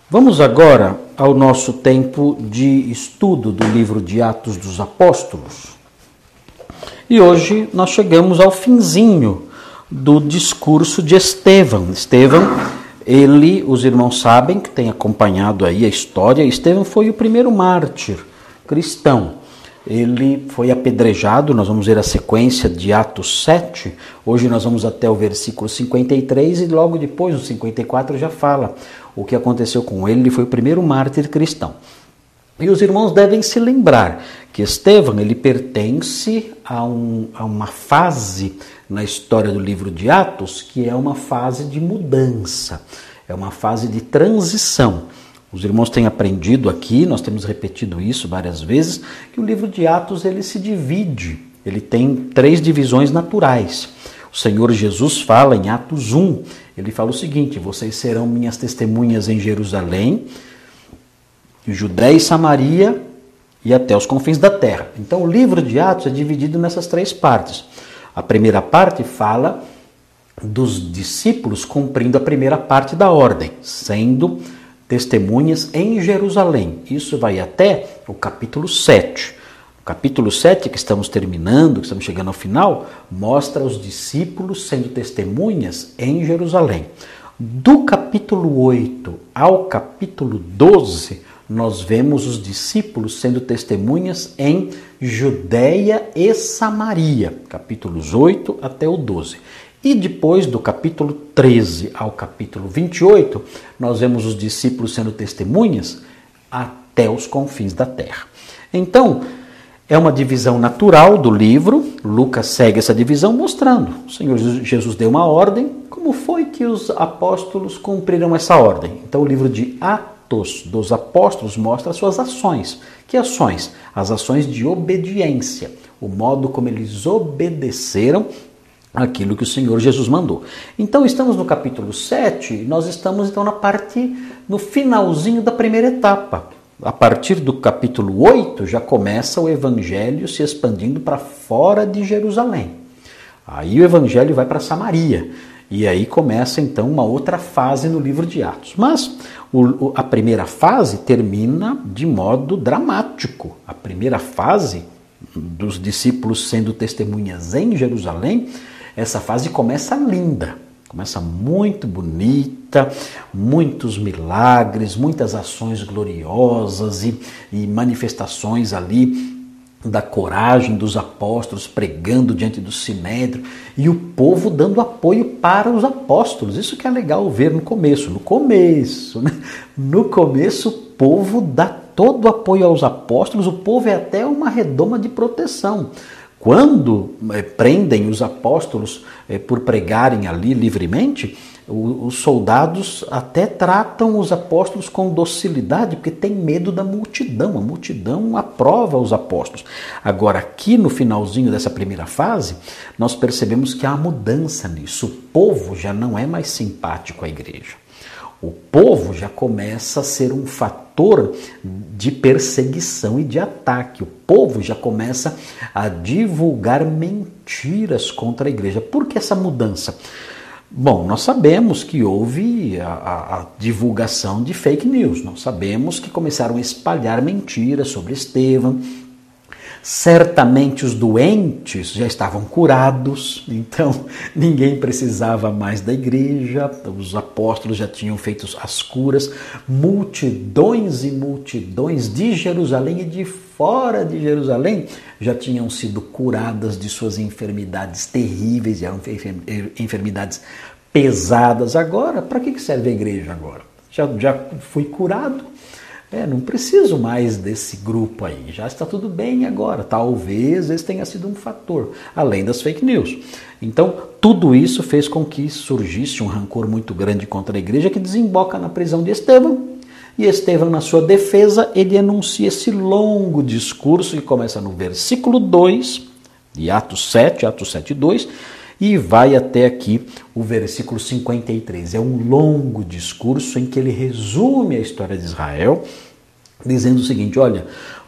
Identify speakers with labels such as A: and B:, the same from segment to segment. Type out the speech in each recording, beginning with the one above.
A: Vamos agora ao nosso tempo de estudo do livro de Atos dos Apóstolos. E hoje nós chegamos ao finzinho do discurso de Estevão. Os irmãos sabem que têm acompanhado aí a história. Estevão foi o primeiro mártir cristão. Ele foi apedrejado, nós vamos ver a sequência de Atos 7. Hoje nós vamos até o versículo 53 e logo depois, o 54, já fala o que aconteceu com ele. Ele foi o primeiro mártir cristão. E os irmãos devem se lembrar que Estevão, ele pertence a uma fase na história do livro de Atos, que é uma fase de mudança, é uma fase de transição. Os irmãos têm aprendido aqui, nós temos repetido isso várias vezes, que o livro de Atos ele se divide, ele tem 3 divisões naturais. O Senhor Jesus fala em Atos 1, ele fala o seguinte: vocês serão minhas testemunhas em Jerusalém, Judéia e Samaria e até os confins da terra. Então o livro de Atos é dividido nessas 3 partes. A primeira parte fala dos discípulos cumprindo a primeira parte da ordem, sendo testemunhas em Jerusalém. Isso vai até o capítulo 7. O capítulo 7, que estamos terminando, que estamos chegando ao final, mostra os discípulos sendo testemunhas em Jerusalém. Do capítulo 8 ao capítulo 12, nós vemos os discípulos sendo testemunhas em Judéia e Samaria, capítulos 8 até o 12. E depois do capítulo 13 ao capítulo 28, nós vemos os discípulos sendo testemunhas até os confins da terra. Então, é uma divisão natural do livro. Lucas segue essa divisão mostrando. O Senhor Jesus deu uma ordem. Como foi que os apóstolos cumpriram essa ordem? Então, o livro de Atos dos Apóstolos mostra as suas ações. Que ações? As ações de obediência. O modo como eles obedeceram aquilo que o Senhor Jesus mandou. Então, estamos no capítulo 7, nós estamos então no finalzinho da primeira etapa. A partir do capítulo 8, já começa o evangelho se expandindo para fora de Jerusalém. Aí o evangelho vai para Samaria. E aí começa então uma outra fase no livro de Atos. Mas a primeira fase termina de modo dramático. A primeira fase dos discípulos sendo testemunhas em Jerusalém, essa fase começa linda, começa muito bonita, muitos milagres, muitas ações gloriosas e manifestações ali da coragem dos apóstolos pregando diante do sinédrio e o povo dando apoio para os apóstolos. Isso que é legal ver no começo, No começo o povo dá todo o apoio aos apóstolos, o povo é até uma redoma de proteção. Quando prendem os apóstolos por pregarem ali livremente, os soldados até tratam os apóstolos com docilidade, porque tem medo da multidão. A multidão aprova os apóstolos. Agora, aqui no finalzinho dessa primeira fase, nós percebemos que há uma mudança nisso. O povo já não é mais simpático à igreja. O povo já começa a ser um fator de perseguição e de ataque. O povo já começa a divulgar mentiras contra a igreja. Por que essa mudança? Bom, nós sabemos que houve a divulgação de fake news. Nós sabemos que começaram a espalhar mentiras sobre Estevão. Certamente os doentes já estavam curados, então ninguém precisava mais da igreja, os apóstolos já tinham feito as curas, multidões e multidões de Jerusalém e de fora de Jerusalém já tinham sido curadas de suas enfermidades terríveis, eram enfermidades pesadas. Agora, para que serve a igreja agora? Já fui curado? Não preciso mais desse grupo aí, já está tudo bem agora. Talvez esse tenha sido um fator, além das fake news. Então, tudo isso fez com que surgisse um rancor muito grande contra a igreja, que desemboca na prisão de Estevão. E Estevão, na sua defesa, ele anuncia esse longo discurso que começa no versículo 2 de Atos 7:2, e vai até aqui o versículo 53. É um longo discurso em que ele resume a história de Israel, dizendo o seguinte: olha,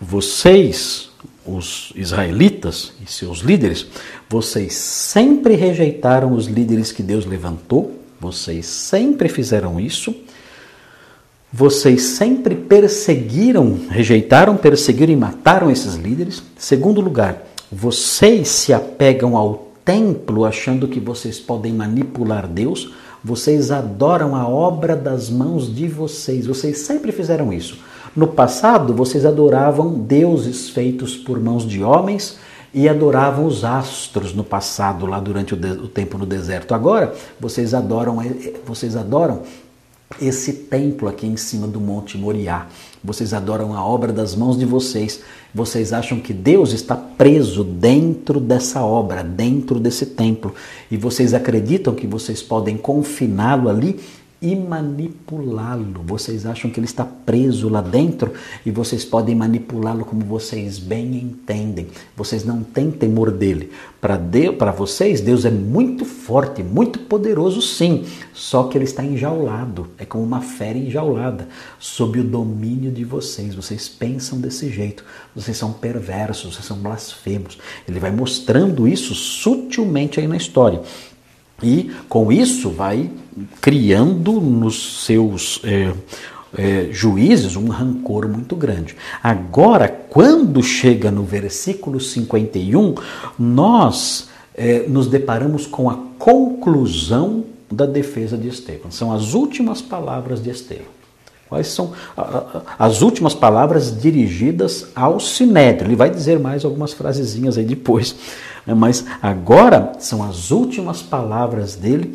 A: vocês, os israelitas e seus líderes, vocês sempre rejeitaram os líderes que Deus levantou, vocês sempre fizeram isso, vocês sempre rejeitaram, perseguiram e mataram esses líderes. Segundo lugar, vocês se apegam ao templo achando que vocês podem manipular Deus. Vocês adoram a obra das mãos de vocês. Vocês sempre fizeram isso. No passado, vocês adoravam deuses feitos por mãos de homens e adoravam os astros no passado, lá durante o tempo no deserto. Agora, vocês adoram esse templo aqui em cima do Monte Moriá. Vocês adoram a obra das mãos de vocês. Vocês acham que Deus está preso dentro dessa obra, dentro desse templo. E vocês acreditam que vocês podem confiná-lo ali e manipulá-lo. Vocês acham que ele está preso lá dentro e vocês podem manipulá-lo como vocês bem entendem. Vocês não têm temor dele. Para vocês, Deus é muito forte, muito poderoso, sim. Só que ele está enjaulado. É como uma fera enjaulada, sob o domínio de vocês. Vocês pensam desse jeito. Vocês são perversos, vocês são blasfemos. Ele vai mostrando isso sutilmente aí na história. E com isso vai criando nos seus juízes um rancor muito grande. Agora, quando chega no versículo 51, nós nos deparamos com a conclusão da defesa de Estevão. São as últimas palavras de Estevão. Quais são as últimas palavras dirigidas ao Sinédrio? Ele vai dizer mais algumas frasezinhas aí depois, mas agora são as últimas palavras dele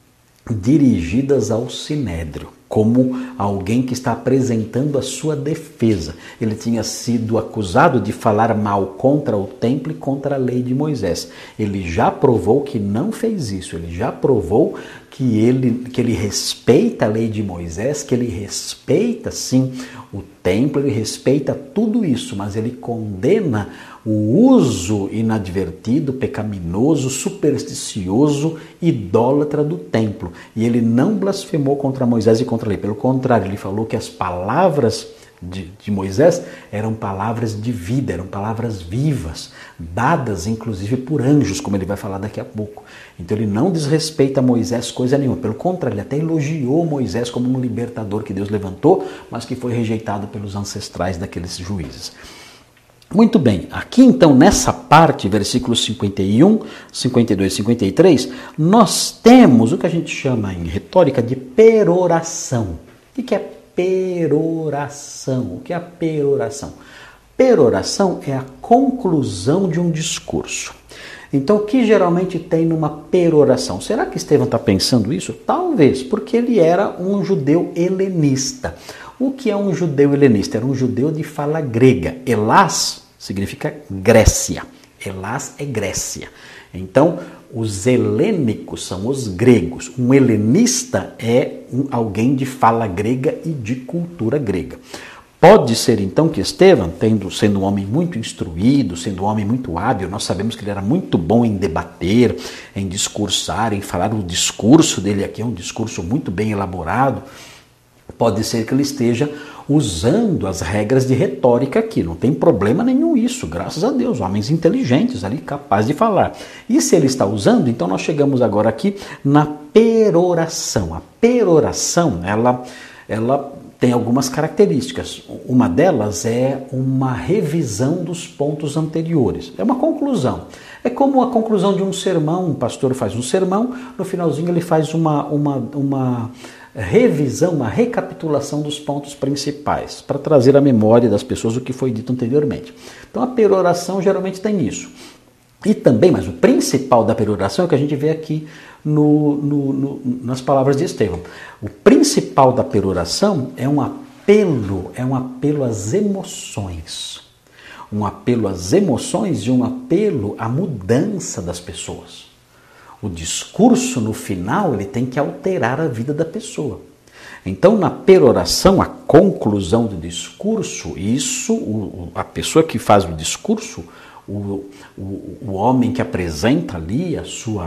A: dirigidas ao Sinédrio, como alguém que está apresentando a sua defesa. Ele tinha sido acusado de falar mal contra o templo e contra a lei de Moisés. Ele já provou que não fez isso, ele já provou que ele respeita a lei de Moisés, que ele respeita sim o templo, ele respeita tudo isso, mas ele condena o uso inadvertido, pecaminoso, supersticioso, idólatra do templo. E ele não blasfemou contra Moisés e contra a lei. Pelo contrário, ele falou que as palavras de Moisés eram palavras de vida, eram palavras vivas, dadas inclusive por anjos, como ele vai falar daqui a pouco. Então ele não desrespeita Moisés coisa nenhuma, pelo contrário, ele até elogiou Moisés como um libertador que Deus levantou, mas que foi rejeitado pelos ancestrais daqueles juízes. Muito bem, aqui então nessa parte, versículos 51, 52 e 53, nós temos o que a gente chama em retórica de peroração. O que é peroração? O que é a peroração? Peroração é a conclusão de um discurso. Então, o que geralmente tem numa peroração? Será que Estevão está pensando isso? Talvez, porque ele era um judeu helenista. O que é um judeu helenista? Era um judeu de fala grega. Helás significa Grécia. Helás é Grécia. Então, os helênicos são os gregos. Um helenista é alguém de fala grega e de cultura grega. Pode ser então que Estevão, sendo um homem muito instruído, sendo um homem muito hábil, nós sabemos que ele era muito bom em debater, em discursar, em falar. O discurso dele aqui é um discurso muito bem elaborado. Pode ser que ele esteja usando as regras de retórica aqui, não tem problema nenhum isso, graças a Deus, homens inteligentes ali, capazes de falar. E se ele está usando, então nós chegamos agora aqui na peroração. A peroração, ela tem algumas características. Uma delas é uma revisão dos pontos anteriores, é uma conclusão. É como a conclusão de um sermão, um pastor faz um sermão, no finalzinho ele faz uma revisão, uma recapitulação dos pontos principais, para trazer à memória das pessoas o que foi dito anteriormente. Então a peroração geralmente tem isso. E também, mas o principal da peroração é o que a gente vê aqui nas palavras de Estevão. O principal da peroração é um apelo às emoções. Um apelo às emoções e um apelo à mudança das pessoas. O discurso, no final, ele tem que alterar a vida da pessoa. Então, na peroração, a conclusão do discurso, a pessoa que faz o discurso, o homem que apresenta ali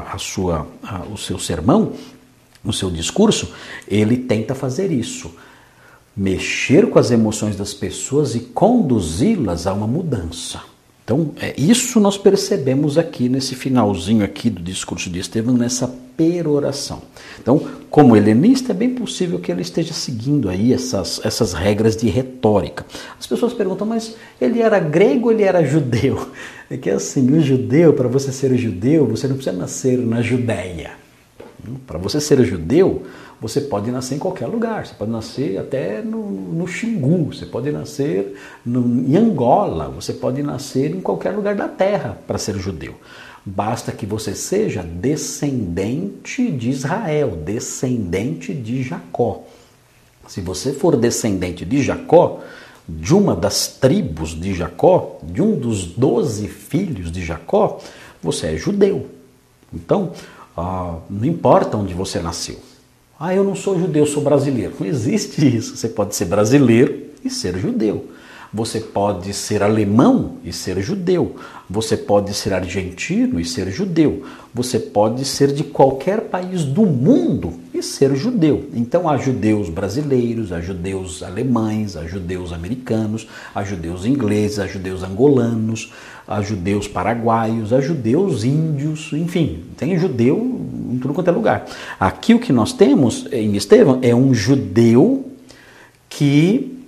A: o seu sermão, o seu discurso, ele tenta fazer isso. Mexer com as emoções das pessoas e conduzi-las a uma mudança. Então, isso nós percebemos aqui nesse finalzinho aqui do discurso de Estevão, nessa peroração. Então, como helenista, é bem possível que ele esteja seguindo aí essas regras de retórica. As pessoas perguntam, mas ele era grego ou ele era judeu? É que assim, o judeu, para você ser judeu, você não precisa nascer na Judéia. Para você ser judeu, você pode nascer em qualquer lugar, você pode nascer até no Xingu, você pode nascer em Angola, você pode nascer em qualquer lugar da terra para ser judeu. Basta que você seja descendente de Israel, descendente de Jacó. Se você for descendente de Jacó, de uma das tribos de Jacó, de um dos 12 filhos de Jacó, você é judeu. Então, não importa onde você nasceu. Eu não sou judeu, sou brasileiro. Não existe isso. Você pode ser brasileiro e ser judeu. Você pode ser alemão e ser judeu. Você pode ser argentino e ser judeu. Você pode ser de qualquer país do mundo e ser judeu. Então há judeus brasileiros, há judeus alemães, há judeus americanos, há judeus ingleses, há judeus angolanos, há judeus paraguaios, há judeus índios, enfim, tem judeu em tudo quanto é lugar. Aqui o que nós temos em Estevão é um judeu que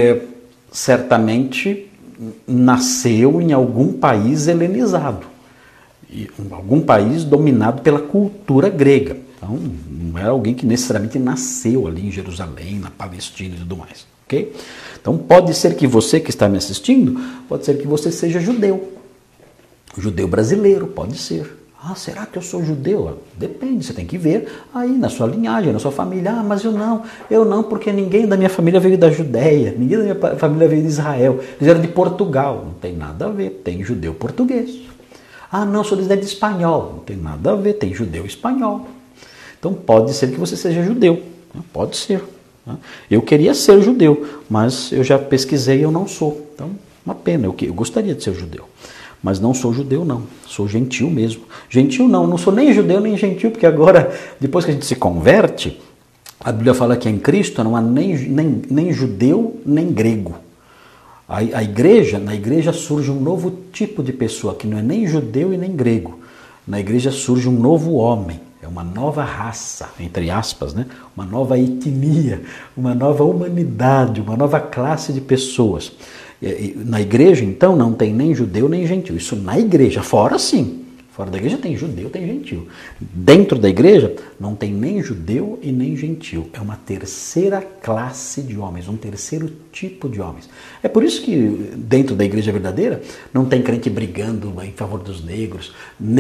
A: certamente nasceu em algum país helenizado, em algum país dominado pela cultura grega. Então, não era alguém que necessariamente nasceu ali em Jerusalém, na Palestina e tudo mais. Okay? Então, pode ser que você que está me assistindo, pode ser que você seja judeu. Judeu brasileiro, pode ser. Será que eu sou judeu? Depende, você tem que ver aí na sua linhagem, na sua família. Mas eu não, porque ninguém da minha família veio da Judéia, ninguém da minha família veio de Israel, eles eram de Portugal. Não tem nada a ver, tem judeu português. Não, sou descendente de espanhol. Não tem nada a ver, tem judeu espanhol. Então pode ser que você seja judeu, pode ser. Eu queria ser judeu, mas eu já pesquisei e eu não sou. Então, uma pena, eu gostaria de ser judeu. Mas não sou judeu não, sou gentil mesmo. Gentil não sou nem judeu nem gentil, porque agora, depois que a gente se converte, a Bíblia fala que em Cristo não há nem judeu nem grego. Na igreja surge um novo tipo de pessoa, que não é nem judeu e nem grego. Na igreja surge um novo homem, é uma nova raça, entre aspas, né? Uma nova etnia, uma nova humanidade, uma nova classe de pessoas. Na igreja, então, não tem nem judeu nem gentil. Isso na igreja. Fora, sim. Fora da igreja tem judeu, tem gentil. Dentro da igreja, não tem nem judeu e nem gentil. É uma terceira classe de homens, um terceiro tipo de homens. É por isso que, dentro da igreja verdadeira, não tem crente brigando em favor dos negros,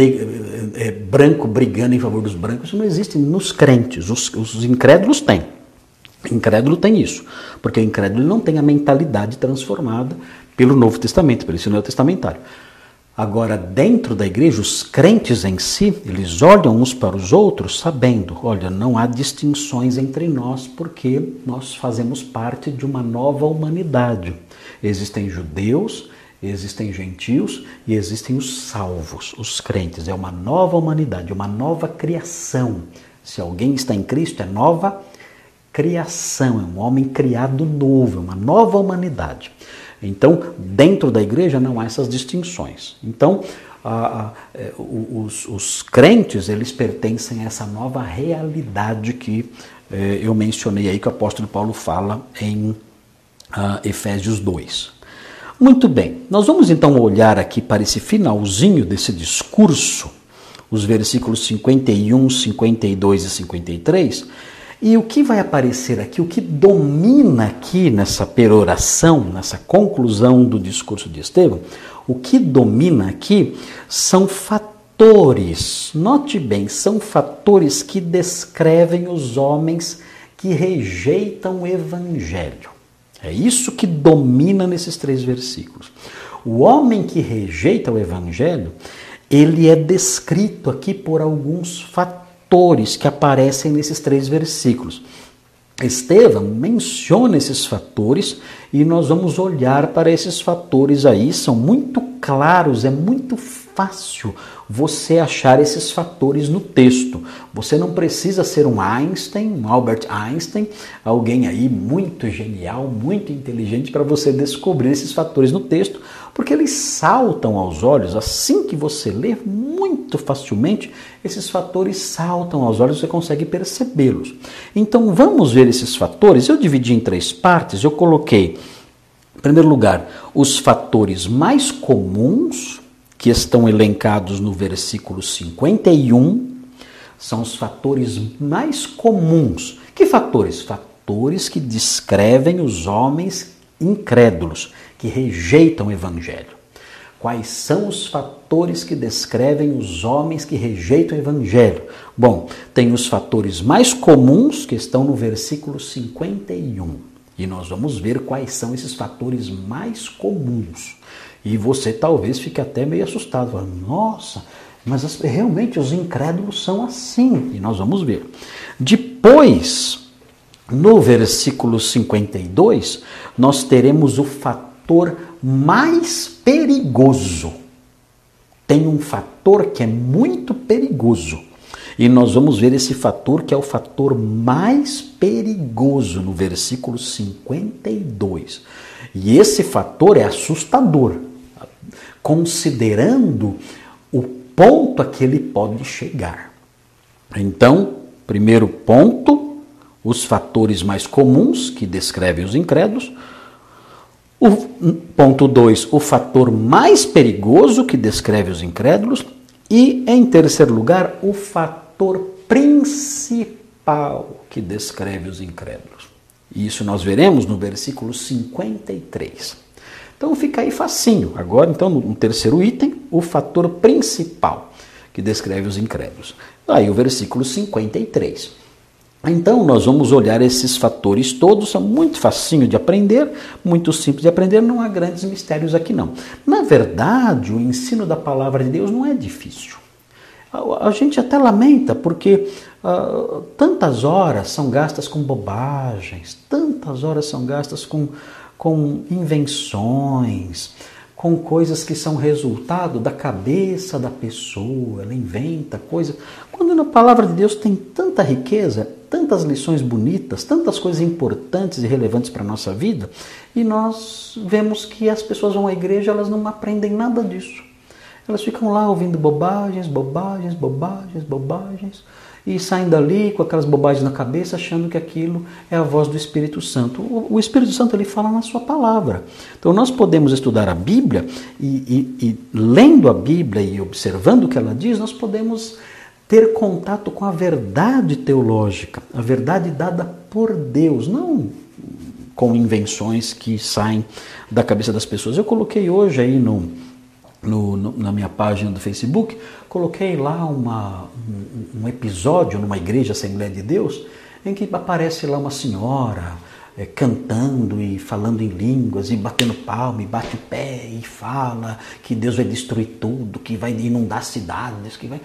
A: branco brigando em favor dos brancos. Isso não existe nos crentes. Os incrédulos têm. Incrédulo tem isso, porque o incrédulo não tem a mentalidade transformada pelo Novo Testamento, pelo ensino neotestamentário. Agora, dentro da igreja, os crentes em si, eles olham uns para os outros sabendo, olha, não há distinções entre nós, porque nós fazemos parte de uma nova humanidade. Existem judeus, existem gentios e existem os salvos, os crentes. É uma nova humanidade, uma nova criação. Se alguém está em Cristo, é nova criação, é um homem criado novo, é uma nova humanidade. Então, dentro da igreja não há essas distinções. Então, os crentes, eles pertencem a essa nova realidade que eu mencionei aí, que o apóstolo Paulo fala em Efésios 2. Muito bem, nós vamos então olhar aqui para esse finalzinho desse discurso, os versículos 51, 52 e 53, e o que vai aparecer aqui, o que domina aqui nessa peroração, nessa conclusão do discurso de Estevão, o que domina aqui são fatores, note bem, são fatores que descrevem os homens que rejeitam o evangelho. É isso que domina nesses 3 versículos. O homem que rejeita o evangelho, ele é descrito aqui por alguns fatores que aparecem nesses 3 versículos. Estevão menciona esses fatores e nós vamos olhar para esses fatores aí, são muito claros, é muito fácil você achar esses fatores no texto. Você não precisa ser um Einstein, um Albert Einstein, alguém aí muito genial, muito inteligente para você descobrir esses fatores no texto, porque eles saltam aos olhos, assim que você lê, muito facilmente, esses fatores saltam aos olhos, você consegue percebê-los. Então vamos ver esses fatores. Eu dividi em 3 partes, eu coloquei, em primeiro lugar, os fatores mais comuns, que estão elencados no versículo 51, são os fatores mais comuns. Que fatores? Fatores que descrevem os homens incrédulos, que rejeitam o evangelho. Quais são os fatores que descrevem os homens que rejeitam o evangelho? Bom, tem os fatores mais comuns que estão no versículo 51. E nós vamos ver quais são esses fatores mais comuns. E você talvez fique até meio assustado, falando, nossa, mas realmente os incrédulos são assim. E nós vamos ver. Depois, no versículo 52, nós teremos o fator mais perigoso. Tem um fator que é muito perigoso. E nós vamos ver esse fator que é o fator mais perigoso no versículo 52. E esse fator é assustador, considerando o ponto a que ele pode chegar. Então, primeiro ponto, os fatores mais comuns que descrevem os incrédulos. O ponto 2, o fator mais perigoso que descreve os incrédulos. E, em terceiro lugar, o fator principal que descreve os incrédulos. Isso nós veremos no versículo 53. Então fica aí facinho. Agora, então, no terceiro item, o fator principal que descreve os incrédulos. Aí o versículo 53. Então, nós vamos olhar esses fatores todos, são muito facinho de aprender, muito simples de aprender, não há grandes mistérios aqui não. Na verdade, o ensino da palavra de Deus não é difícil. A gente até lamenta, porque tantas horas são gastas com bobagens, tantas horas são gastas com invenções, com coisas que são resultado da cabeça da pessoa, ela inventa coisas. Quando na palavra de Deus tem tanta riqueza, tantas lições bonitas, tantas coisas importantes e relevantes para a nossa vida, e nós vemos que as pessoas vão à igreja, elas não aprendem nada disso. Elas ficam lá ouvindo bobagens, bobagens, bobagens, bobagens, e saem dali com aquelas bobagens na cabeça, achando que aquilo é a voz do Espírito Santo. O Espírito Santo ele fala na sua palavra. Então nós podemos estudar a Bíblia e lendo a Bíblia e observando o que ela diz, nós podemos ter contato com a verdade teológica, a verdade dada por Deus, não com invenções que saem da cabeça das pessoas. Eu coloquei hoje aí na minha página do Facebook, coloquei lá um episódio numa igreja Assembleia de Deus, em que aparece lá uma senhora cantando e falando em línguas, e batendo palma, e bate o pé, e fala que Deus vai destruir tudo, que vai inundar cidades, que vai...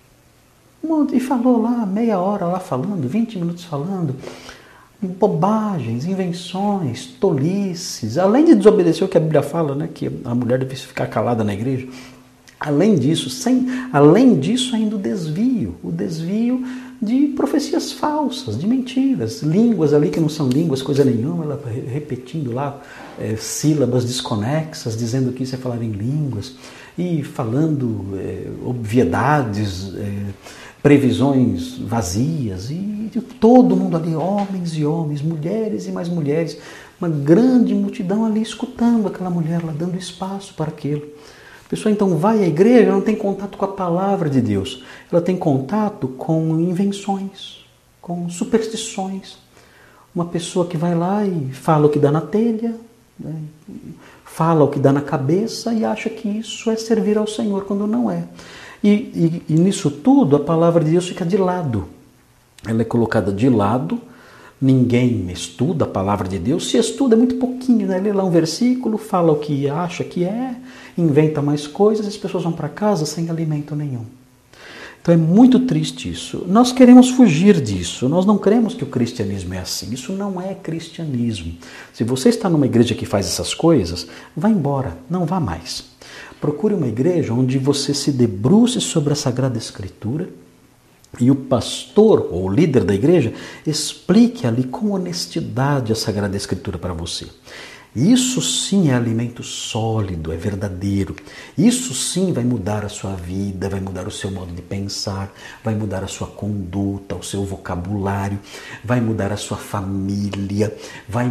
A: E falou lá meia hora lá falando, 20 minutos falando, bobagens, invenções, tolices, além de desobedecer o que a Bíblia fala, né, que a mulher deve ficar calada na igreja. Além disso ainda o desvio de profecias falsas, de mentiras, línguas ali que não são línguas, coisa nenhuma, ela repetindo lá sílabas desconexas, dizendo que isso é falar em línguas, e falando obviedades, previsões vazias, e todo mundo ali, homens e homens, mulheres e mais mulheres, uma grande multidão ali escutando aquela mulher lá, dando espaço para aquilo. A pessoa então vai à igreja, ela não tem contato com a palavra de Deus, ela tem contato com invenções, com superstições. Uma pessoa que vai lá e fala o que dá na telha, né? Fala o que dá na cabeça e acha que isso é servir ao Senhor, quando não é. E nisso tudo a palavra de Deus fica de lado. Ela é colocada de lado, ninguém estuda a palavra de Deus. Se estuda é muito pouquinho, né? Lê lá um versículo, fala o que acha que é, inventa mais coisas, as pessoas vão para casa sem alimento nenhum. Então é muito triste isso. Nós queremos fugir disso. Nós não queremos que o cristianismo é assim. Isso não é cristianismo. Se você está numa igreja que faz essas coisas, vá embora, não vá mais. Procure uma igreja onde você se debruce sobre a Sagrada Escritura e o pastor ou o líder da igreja explique ali com honestidade a Sagrada Escritura para você. Isso sim é alimento sólido, é verdadeiro. Isso sim vai mudar a sua vida, vai mudar o seu modo de pensar, vai mudar a sua conduta, o seu vocabulário, vai mudar a sua família, vai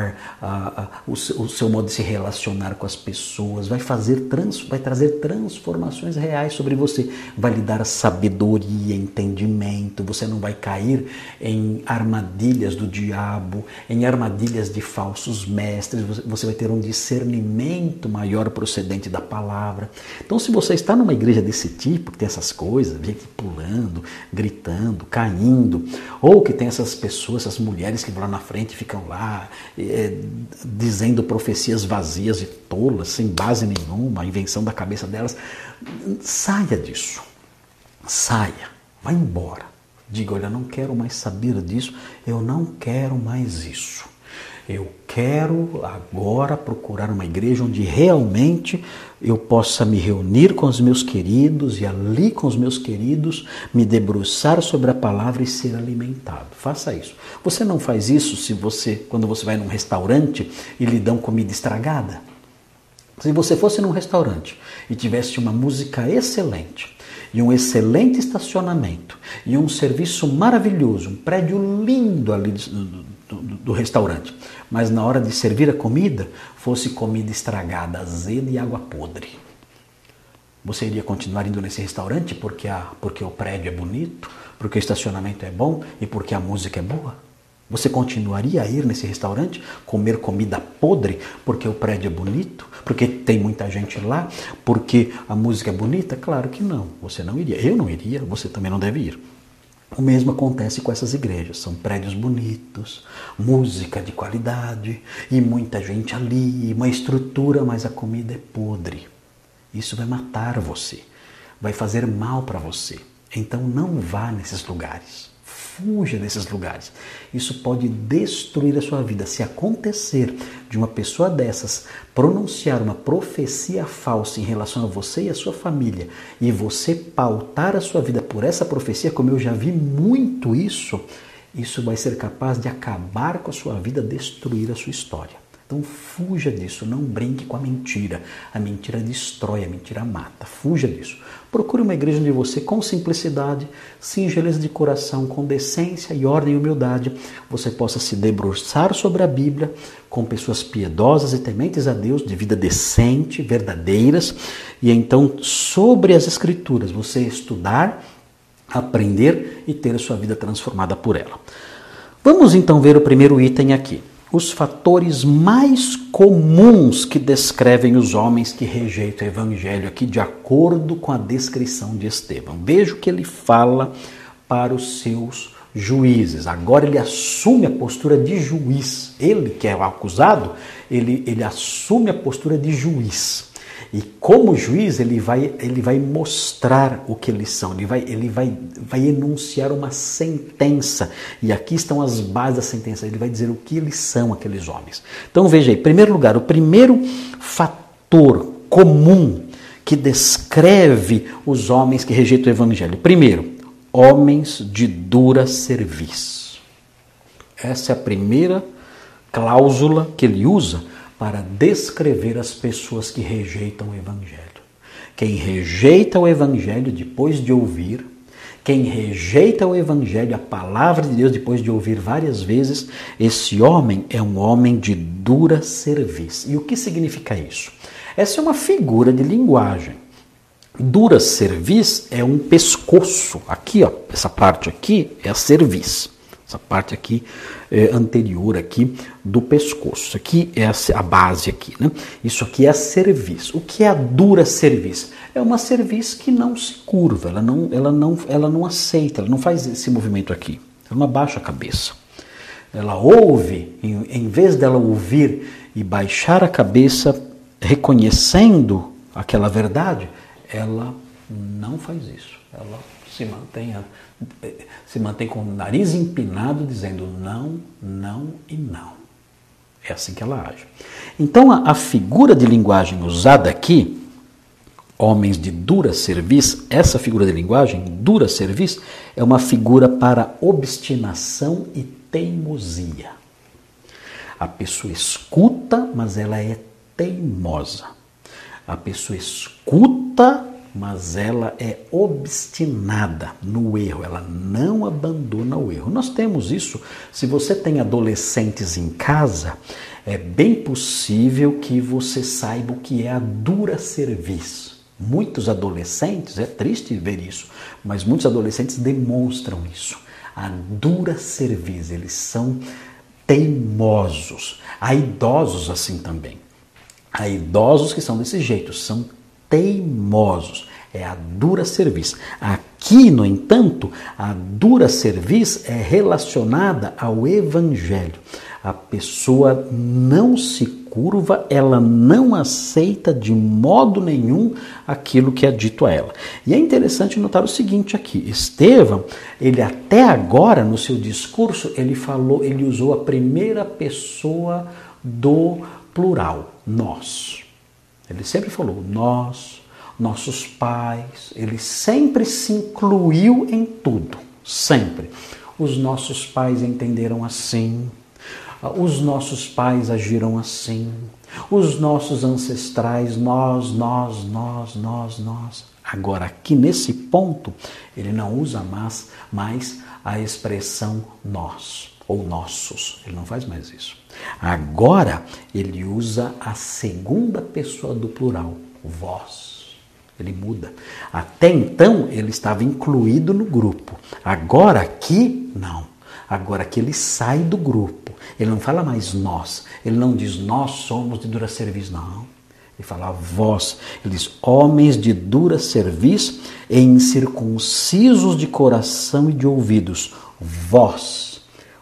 A: mudar o seu modo de se relacionar com as pessoas, vai trazer transformações reais sobre você, vai lhe dar sabedoria, entendimento, você não vai cair em armadilhas do diabo, em armadilhas de falsos mestres, você vai ter um discernimento maior procedente da palavra. Então, se você está numa igreja desse tipo, que tem essas coisas, gente pulando, gritando, caindo, ou que tem essas pessoas, essas mulheres que vão lá na frente e ficam lá dizendo profecias vazias e tolas, sem base nenhuma, a invenção da cabeça delas, saia disso. Saia, vá embora. Diga, olha, eu não quero mais saber disso, eu não quero mais isso. Eu quero agora procurar uma igreja onde realmente eu possa me reunir com os meus queridos e ali com os meus queridos me debruçar sobre a palavra e ser alimentado. Faça isso. Você não faz isso quando você vai num restaurante e lhe dão comida estragada? Se você fosse num restaurante e tivesse uma música excelente e um excelente estacionamento e um serviço maravilhoso, um prédio lindo ali do restaurante, mas na hora de servir a comida, fosse comida estragada, azeda e água podre. Você iria continuar indo nesse restaurante porque o prédio é bonito, porque o estacionamento é bom e porque a música é boa? Você continuaria a ir nesse restaurante, comer comida podre porque o prédio é bonito, porque tem muita gente lá, porque a música é bonita? Claro que não, você não iria. Eu não iria, você também não deve ir. O mesmo acontece com essas igrejas, são prédios bonitos, música de qualidade e muita gente ali, uma estrutura, mas a comida é podre. Isso vai matar você, vai fazer mal para você. Então não vá nesses lugares, fuja desses lugares. Isso pode destruir a sua vida. Se acontecer de uma pessoa dessas pronunciar uma profecia falsa em relação a você e a sua família, e você pautar a sua vida por essa profecia, como eu já vi muito isso vai ser capaz de acabar com a sua vida, destruir a sua história. Então fuja disso, não brinque com a mentira. A mentira destrói, a mentira mata. Fuja disso. Procure uma igreja onde você, com simplicidade, singeleza de coração, com decência e ordem e humildade, você possa se debruçar sobre a Bíblia com pessoas piedosas e tementes a Deus, de vida decente, verdadeiras, e então sobre as Escrituras você estudar, aprender e ter a sua vida transformada por ela. Vamos então ver o primeiro item aqui. Os fatores mais comuns que descrevem os homens que rejeitam o evangelho aqui, de acordo com a descrição de Estevão. Veja o que ele fala para os seus juízes. Agora ele assume a postura de juiz. Ele, que é o acusado, ele assume a postura de juiz. E como juiz, ele vai mostrar o que eles são, ele vai enunciar uma sentença. E aqui estão as bases da sentença, ele vai dizer o que eles são, aqueles homens. Então veja aí, em primeiro lugar, o primeiro fator comum que descreve os homens que rejeitam o evangelho. Primeiro, homens de dura cerviz. Essa é a primeira cláusula que ele usa para descrever as pessoas que rejeitam o evangelho. Quem rejeita o evangelho depois de ouvir, quem rejeita o evangelho, a palavra de Deus, depois de ouvir várias vezes, esse homem é um homem de dura cerviz. E o que significa isso? Essa é uma figura de linguagem. Dura cerviz é um pescoço. Aqui, ó, essa parte aqui é a cerviz. Essa parte aqui anterior aqui do pescoço. Isso aqui é a base aqui, né? Isso aqui é a cerviz. O que é a dura cerviz? É uma cerviz que não se curva, ela não aceita, ela não faz esse movimento aqui. Ela não abaixa a cabeça. Ela ouve, em vez dela ouvir e baixar a cabeça, reconhecendo aquela verdade, ela não faz isso. Ela se mantém com o nariz empinado, dizendo não, não e não. É assim que ela age. Então, a figura de linguagem usada aqui, homens de dura cerviz, essa figura de linguagem, dura cerviz, é uma figura para obstinação e teimosia. A pessoa escuta, mas ela é teimosa. A pessoa escuta, mas ela é obstinada no erro, ela não abandona o erro. Nós temos isso, se você tem adolescentes em casa, é bem possível que você saiba o que é a dura cerviz. Muitos adolescentes, é triste ver isso, mas muitos adolescentes demonstram isso. A dura cerviz, eles são teimosos. Há idosos assim também. Há idosos que são desse jeito, são teimosos. É a dura cerviz. Aqui, no entanto, a dura cerviz é relacionada ao evangelho. A pessoa não se curva, ela não aceita de modo nenhum aquilo que é dito a ela. E é interessante notar o seguinte aqui, Estevão, ele até agora no seu discurso, ele usou a primeira pessoa do plural, nós. Ele sempre falou nós, nossos pais, ele sempre se incluiu em tudo, sempre. Os nossos pais entenderam assim, os nossos pais agiram assim, os nossos ancestrais, nós. Agora, aqui nesse ponto, ele não usa mais a expressão nós ou nossos. Ele não faz mais isso. Agora, ele usa a segunda pessoa do plural, vós. Ele muda. Até então, ele estava incluído no grupo. Agora aqui, não. Agora que ele sai do grupo, ele não fala mais nós, ele não diz nós somos de dura cerviz, não. Ele fala vós, ele diz homens de dura cerviz e incircuncisos de coração e de ouvidos, vós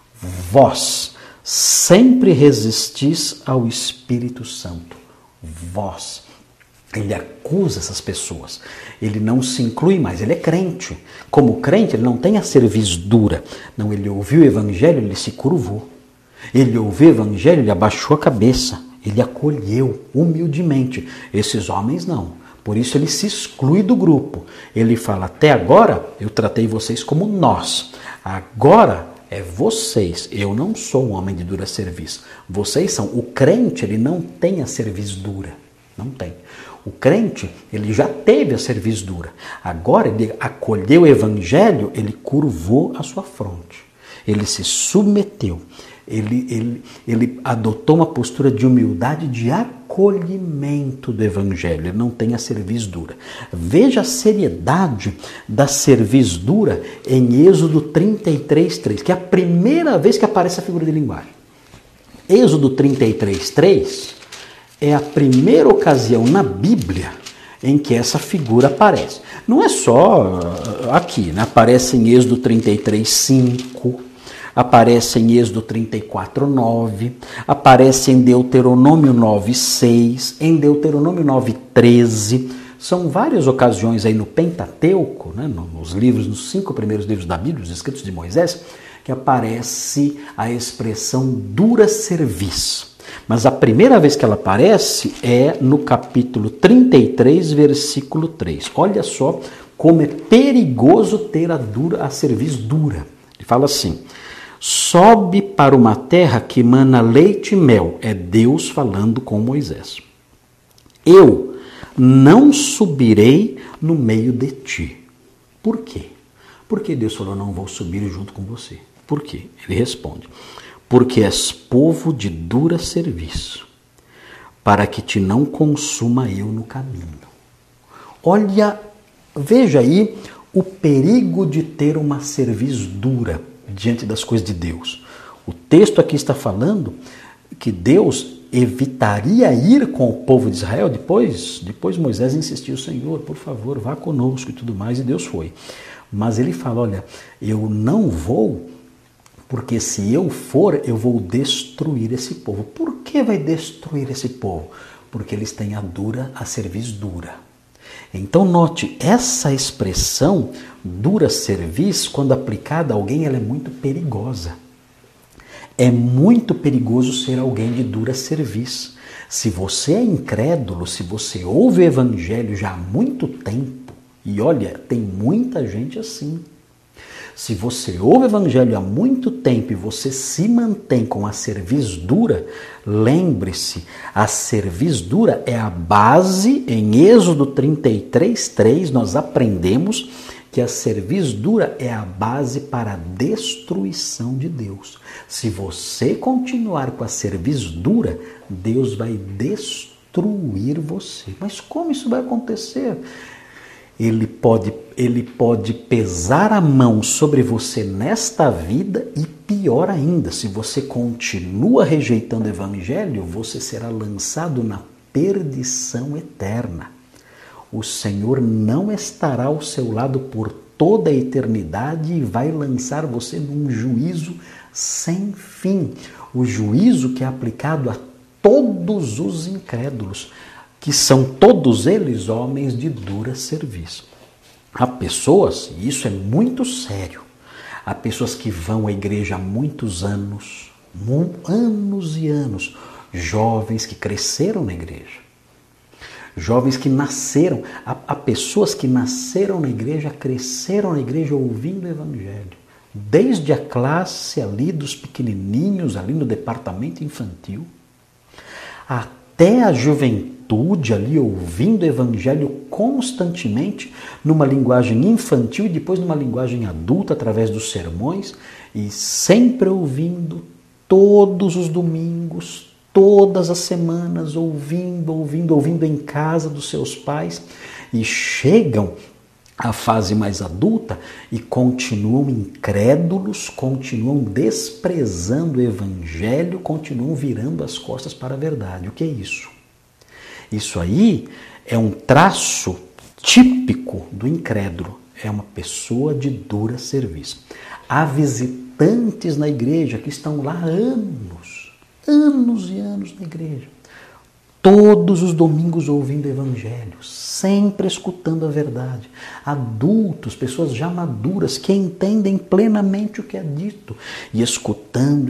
A: sempre resistis ao Espírito Santo, vós. Ele acusa essas pessoas, ele não se inclui mais, ele é crente. Como crente, ele não tem a cerviz dura. Não, ele ouviu o evangelho, ele se curvou. Ele ouviu o evangelho, ele abaixou a cabeça, ele acolheu humildemente. Esses homens não, por isso ele se exclui do grupo. Ele fala, até agora eu tratei vocês como nós, agora é vocês, eu não sou um homem de dura cerviz. Vocês são, o crente ele não tem a cerviz dura, não tem. O crente, ele já teve a cerviz dura. Agora ele acolheu o evangelho, ele curvou a sua fronte. Ele se submeteu. Ele adotou uma postura de humildade, de acolhimento do evangelho. Ele não tem a cerviz dura. Veja a seriedade da cerviz dura em Êxodo 33:3, que é a primeira vez que aparece a figura de linguagem. Êxodo 33:3 é a primeira ocasião na Bíblia em que essa figura aparece. Não é só aqui, né? Aparece em Êxodo 33:5, aparece em Êxodo 34:9, aparece em Deuteronômio 9:6, em Deuteronômio 9:13. São várias ocasiões aí no Pentateuco, né? Nos 5 primeiros livros da Bíblia, os escritos de Moisés, que aparece a expressão dura cerviz. Mas a primeira vez que ela aparece é no capítulo 33, versículo 3. Olha só como é perigoso ter a cerviz dura. Ele fala assim, sobe para uma terra que mana leite e mel. É Deus falando com Moisés. Eu não subirei no meio de ti. Por quê? Porque Deus falou, não vou subir junto com você. Por quê? Ele responde, porque és povo de dura cerviz, para que te não consuma eu no caminho. Olha, veja aí o perigo de ter uma cerviz dura diante das coisas de Deus. O texto aqui está falando que Deus evitaria ir com o povo de Israel. Depois Moisés insistiu, Senhor, por favor, vá conosco e tudo mais, e Deus foi. Mas ele fala, olha, eu não vou, porque se eu for, eu vou destruir esse povo. Por que vai destruir esse povo? Porque eles têm a cerviz dura. Então note, essa expressão dura cerviz, quando aplicada a alguém, ela é muito perigosa. É muito perigoso ser alguém de dura cerviz. Se você é incrédulo, se você ouve o evangelho já há muito tempo, e olha, tem muita gente assim. Se você ouve o evangelho há muito tempo e você se mantém com a cerviz dura, lembre-se, a cerviz dura é a base. Em Êxodo 33:3, nós aprendemos que a cerviz dura é a base para a destruição de Deus. Se você continuar com a cerviz dura, Deus vai destruir você. Mas como isso vai acontecer? Ele pode pesar a mão sobre você nesta vida e pior ainda, se você continua rejeitando o evangelho, você será lançado na perdição eterna. O Senhor não estará ao seu lado por toda a eternidade e vai lançar você num juízo sem fim. O juízo que é aplicado a todos os incrédulos, que são todos eles homens de dura cerviz. Há pessoas, e isso é muito sério, há pessoas que vão à igreja há muitos anos, anos e anos, jovens que cresceram na igreja, jovens que nasceram, há pessoas que nasceram na igreja, cresceram na igreja ouvindo o evangelho, desde a classe ali dos pequenininhos, ali no departamento infantil, até a juventude ali ouvindo o evangelho constantemente numa linguagem infantil e depois numa linguagem adulta através dos sermões e sempre ouvindo todos os domingos, todas as semanas, ouvindo em casa dos seus pais e chegam à fase mais adulta e continuam incrédulos, continuam desprezando o evangelho, continuam virando as costas para a verdade. O que é isso? Isso aí é um traço típico do incrédulo. É uma pessoa de dura cerviz. Há visitantes na igreja que estão lá há anos e anos na igreja. Todos os domingos ouvindo o evangelho, sempre escutando a verdade. Adultos, pessoas já maduras, que entendem plenamente o que é dito. E escutando,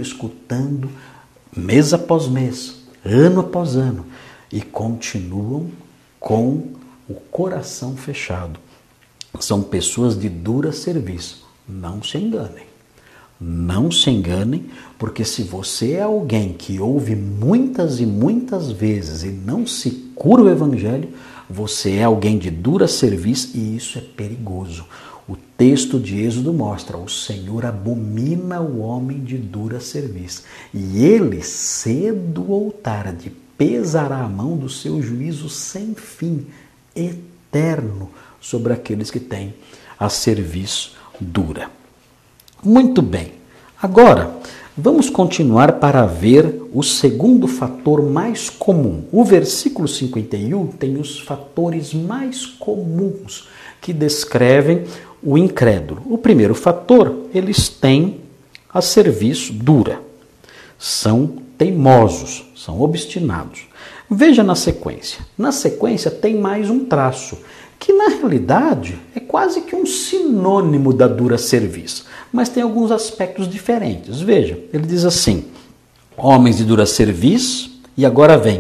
A: mês após mês, ano após ano. E continuam com o coração fechado. São pessoas de dura cerviz. Não se enganem. Não se enganem, porque se você é alguém que ouve muitas e muitas vezes e não se cura o evangelho, você é alguém de dura cerviz e isso é perigoso. O texto de Êxodo mostra: o Senhor abomina o homem de dura cerviz e ele, cedo ou tarde, pesará a mão do seu juízo sem fim, eterno, sobre aqueles que têm a cerviz dura. Muito bem, agora vamos continuar para ver o segundo fator mais comum. O versículo 51 tem os fatores mais comuns que descrevem o incrédulo. O primeiro fator, eles têm a cerviz dura, são teimosos, são obstinados. Veja na sequência. Na sequência tem mais um traço, que na realidade é quase que um sinônimo da dura cerviz, mas tem alguns aspectos diferentes. Veja, ele diz assim: homens de dura cerviz, e agora vem,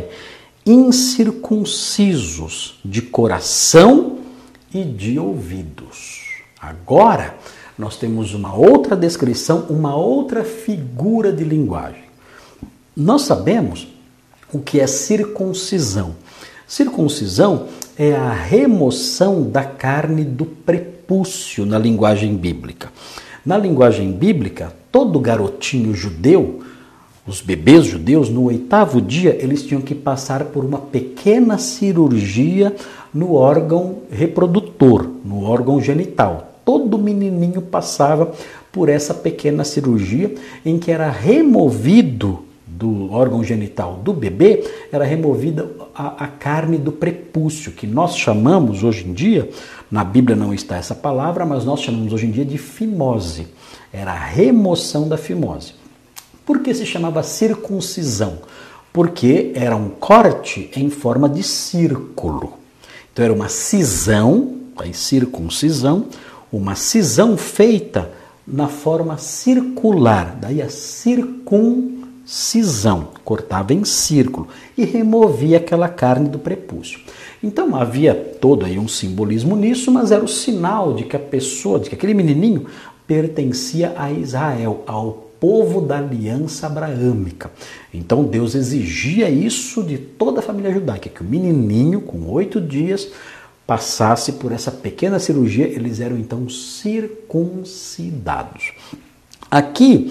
A: incircuncisos de coração e de ouvidos. Agora nós temos uma outra descrição, uma outra figura de linguagem. Nós sabemos o que é circuncisão. Circuncisão é a remoção da carne do prepúcio na linguagem bíblica. Na linguagem bíblica, todo garotinho judeu, os bebês judeus, no 8º dia, eles tinham que passar por uma pequena cirurgia no órgão reprodutor, no órgão genital. Todo menininho passava por essa pequena cirurgia em que era removido do órgão genital do bebê, era removida a carne do prepúcio, que nós chamamos hoje em dia, na Bíblia não está essa palavra, mas nós chamamos hoje em dia de fimose. Era a remoção da fimose. Por que se chamava circuncisão? Porque era um corte em forma de círculo. Então era uma cisão, a circuncisão, uma cisão feita na forma circular, daí a circuncisão, cortava em círculo e removia aquela carne do prepúcio. Então havia todo aí um simbolismo nisso, mas era o sinal de que a pessoa, de que aquele menininho pertencia a Israel, ao povo da aliança abraâmica. Então Deus exigia isso de toda a família judaica, que o menininho com 8 dias passasse por essa pequena cirurgia, eles eram então circuncidados. Aqui,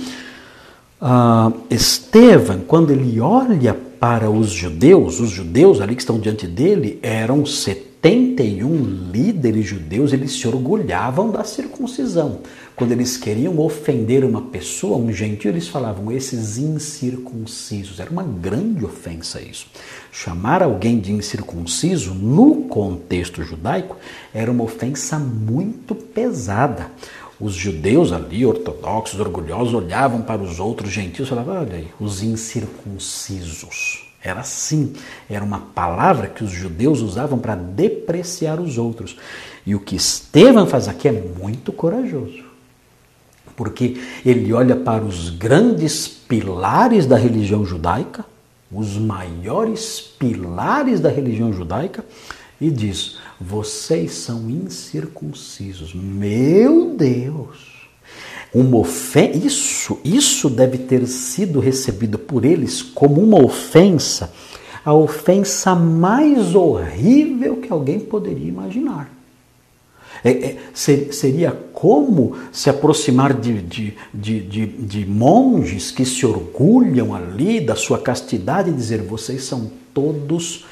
A: Estevão, quando ele olha para os judeus ali que estão diante dele eram 71 líderes judeus, eles se orgulhavam da circuncisão. Quando eles queriam ofender uma pessoa, um gentio, eles falavam esses incircuncisos. Era uma grande ofensa isso. Chamar alguém de incircunciso, no contexto judaico, era uma ofensa muito pesada. Os judeus ali, ortodoxos, orgulhosos, olhavam para os outros gentios e falavam, olha aí, os incircuncisos. Era assim, era uma palavra que os judeus usavam para depreciar os outros. E o que Estevão faz aqui é muito corajoso. Porque ele olha para os grandes pilares da religião judaica, os maiores pilares da religião judaica, e diz, vocês são incircuncisos. Meu Deus! Isso deve ter sido recebido por eles como uma ofensa, a ofensa mais horrível que alguém poderia imaginar. Seria como se aproximar de monges que se orgulham ali da sua castidade e dizer, vocês são todos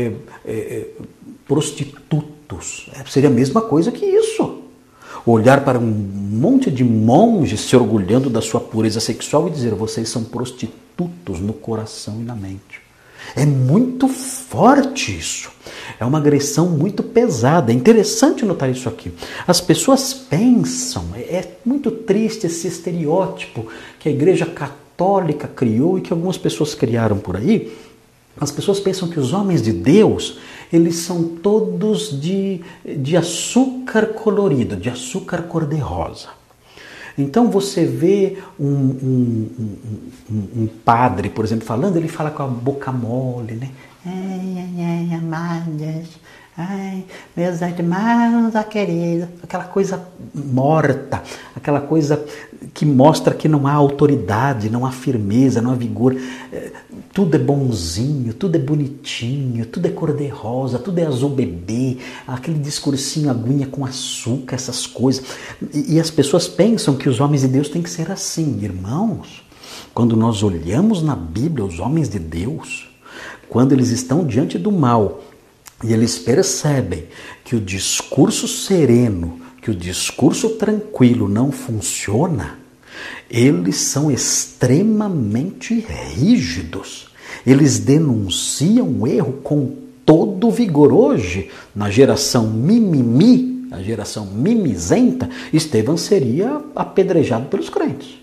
A: prostitutos. Seria a mesma coisa que isso. Olhar para um monte de monges se orgulhando da sua pureza sexual e dizer, vocês são prostitutos no coração e na mente. É muito forte isso. É uma agressão muito pesada. É interessante notar isso aqui. As pessoas pensam, é muito triste esse estereótipo que a Igreja Católica criou e que algumas pessoas criaram por aí. As pessoas pensam que os homens de Deus, eles são todos de açúcar colorido, de açúcar cor-de-rosa. Então você vê um padre, por exemplo, falando, ele fala com a boca mole, né? Ai, amadas, ai, meus irmãos, queridos, aquela coisa morta, aquela coisa que mostra que não há autoridade, não há firmeza, não há vigor. Tudo é bonzinho, tudo é bonitinho, tudo é cor-de-rosa, tudo é azul bebê, aquele discursinho aguinha com açúcar, essas coisas. E as pessoas pensam que os homens de Deus têm que ser assim. Irmãos, quando nós olhamos na Bíblia os homens de Deus, quando eles estão diante do mal e eles percebem que o discurso sereno, que o discurso tranquilo não funciona, eles são extremamente rígidos. Eles denunciam o erro com todo vigor. Hoje, na geração mimimi, a geração mimizenta, Estevão seria apedrejado pelos crentes.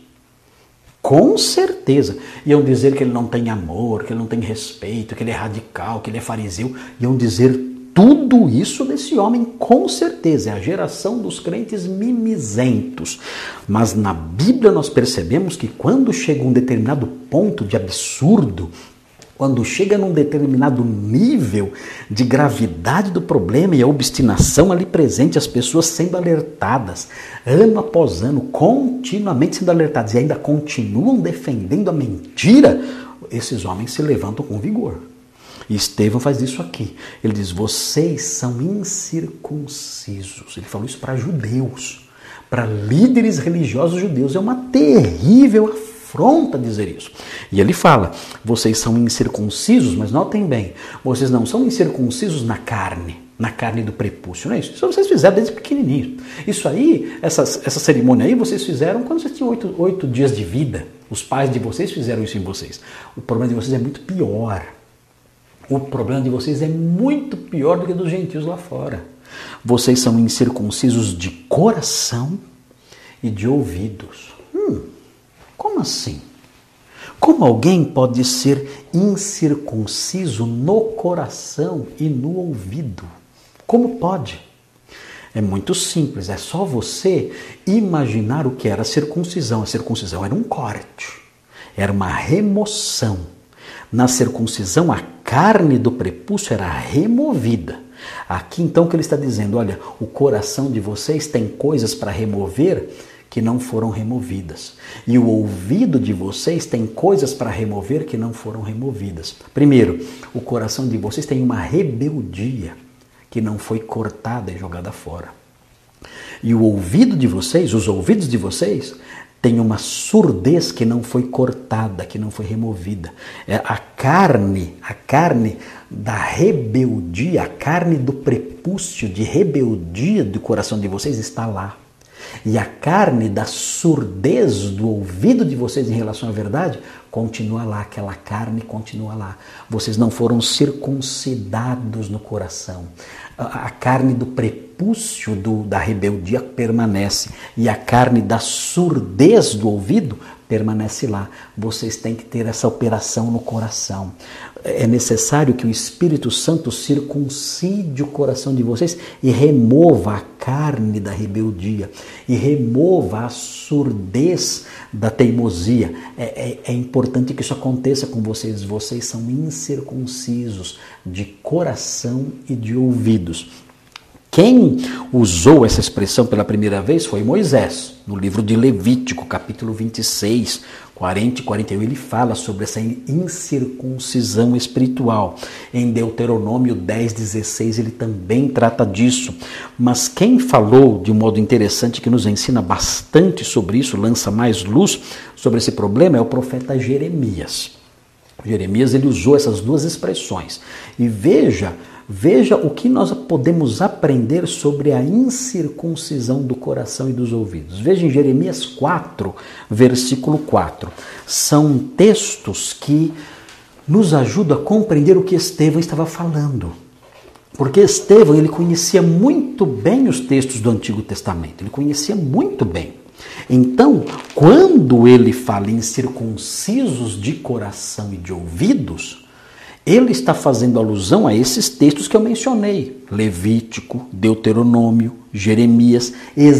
A: Com certeza. Iam dizer que ele não tem amor, que ele não tem respeito, que ele é radical, que ele é fariseu. Iam dizer tudo isso desse homem, com certeza. É a geração dos crentes mimizentos. Mas na Bíblia nós percebemos que quando chega um determinado ponto de absurdo, quando chega num determinado nível de gravidade do problema e a obstinação ali presente, as pessoas sendo alertadas, ano após ano, continuamente sendo alertadas e ainda continuam defendendo a mentira, esses homens se levantam com vigor. E Estevão faz isso aqui. Ele diz, vocês são incircuncisos. Ele falou isso para judeus, para líderes religiosos judeus. É uma terrível afronta dizer isso. E ele fala, vocês são incircuncisos, mas notem bem, vocês não são incircuncisos na carne do prepúcio, não é isso? Isso vocês fizeram desde pequenininho. Isso aí, essa cerimônia aí, vocês fizeram quando vocês tinham 8 dias de vida. Os pais de vocês fizeram isso em vocês. O problema de vocês é muito pior. O problema de vocês é muito pior do que dos gentios lá fora. Vocês são incircuncisos de coração e de ouvidos. Como assim? Como alguém pode ser incircunciso no coração e no ouvido? Como pode? É muito simples, é só você imaginar o que era a circuncisão. A circuncisão era um corte, era uma remoção. Na circuncisão, a carne do prepúcio era removida. Aqui então que ele está dizendo, olha, o coração de vocês tem coisas para remover que não foram removidas. E o ouvido de vocês tem coisas para remover que não foram removidas. Primeiro, o coração de vocês tem uma rebeldia que não foi cortada e jogada fora. E o ouvido de vocês, os ouvidos de vocês, tem uma surdez que não foi cortada, que não foi removida. A carne da rebeldia, a carne do prepúcio de rebeldia do coração de vocês está lá. E a carne da surdez do ouvido de vocês em relação à verdade continua lá, aquela carne continua lá. Vocês não foram circuncidados no coração. A carne do prepúcio da rebeldia permanece e a carne da surdez do ouvido permanece lá. Vocês têm que ter essa operação no coração. É necessário que o Espírito Santo circuncide o coração de vocês e remova a carne da rebeldia e remova a surdez da teimosia. É importante que isso aconteça com vocês. Vocês são incircuncisos de coração e de ouvidos. Quem usou essa expressão pela primeira vez foi Moisés. No livro de Levítico, capítulo 26, 40 e 41, ele fala sobre essa incircuncisão espiritual. Em Deuteronômio 10, 16, ele também trata disso. Mas quem falou de um modo interessante, que nos ensina bastante sobre isso, lança mais luz sobre esse problema, é o profeta Jeremias. Jeremias, ele usou essas duas expressões. E veja o que nós podemos aprender sobre a incircuncisão do coração e dos ouvidos. Veja em Jeremias 4, versículo 4. São textos que nos ajudam a compreender o que Estevão estava falando. Porque Estevão, ele conhecia muito bem os textos do Antigo Testamento. Ele conhecia muito bem. Então, quando ele fala em circuncisos de coração e de ouvidos, ele está fazendo alusão a esses textos que eu mencionei. Levítico, Deuteronômio, Jeremias,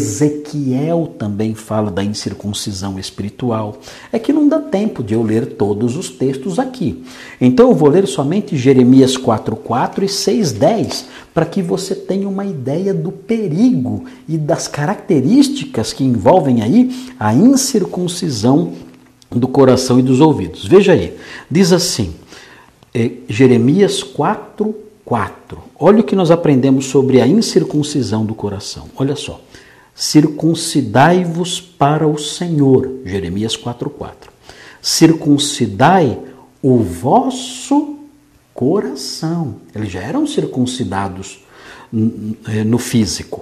A: Ezequiel também fala da incircuncisão espiritual. É que não dá tempo de eu ler todos os textos aqui. Então eu vou ler somente Jeremias 4:4 e 6:10, para que você tenha uma ideia do perigo e das características que envolvem aí a incircuncisão do coração e dos ouvidos. Veja aí, diz assim, Jeremias 4:4. Olha o que nós aprendemos sobre a incircuncisão do coração. Olha só. Circuncidai-vos para o Senhor. Jeremias 4:4. Circuncidai o vosso coração. Eles já eram circuncidados no físico.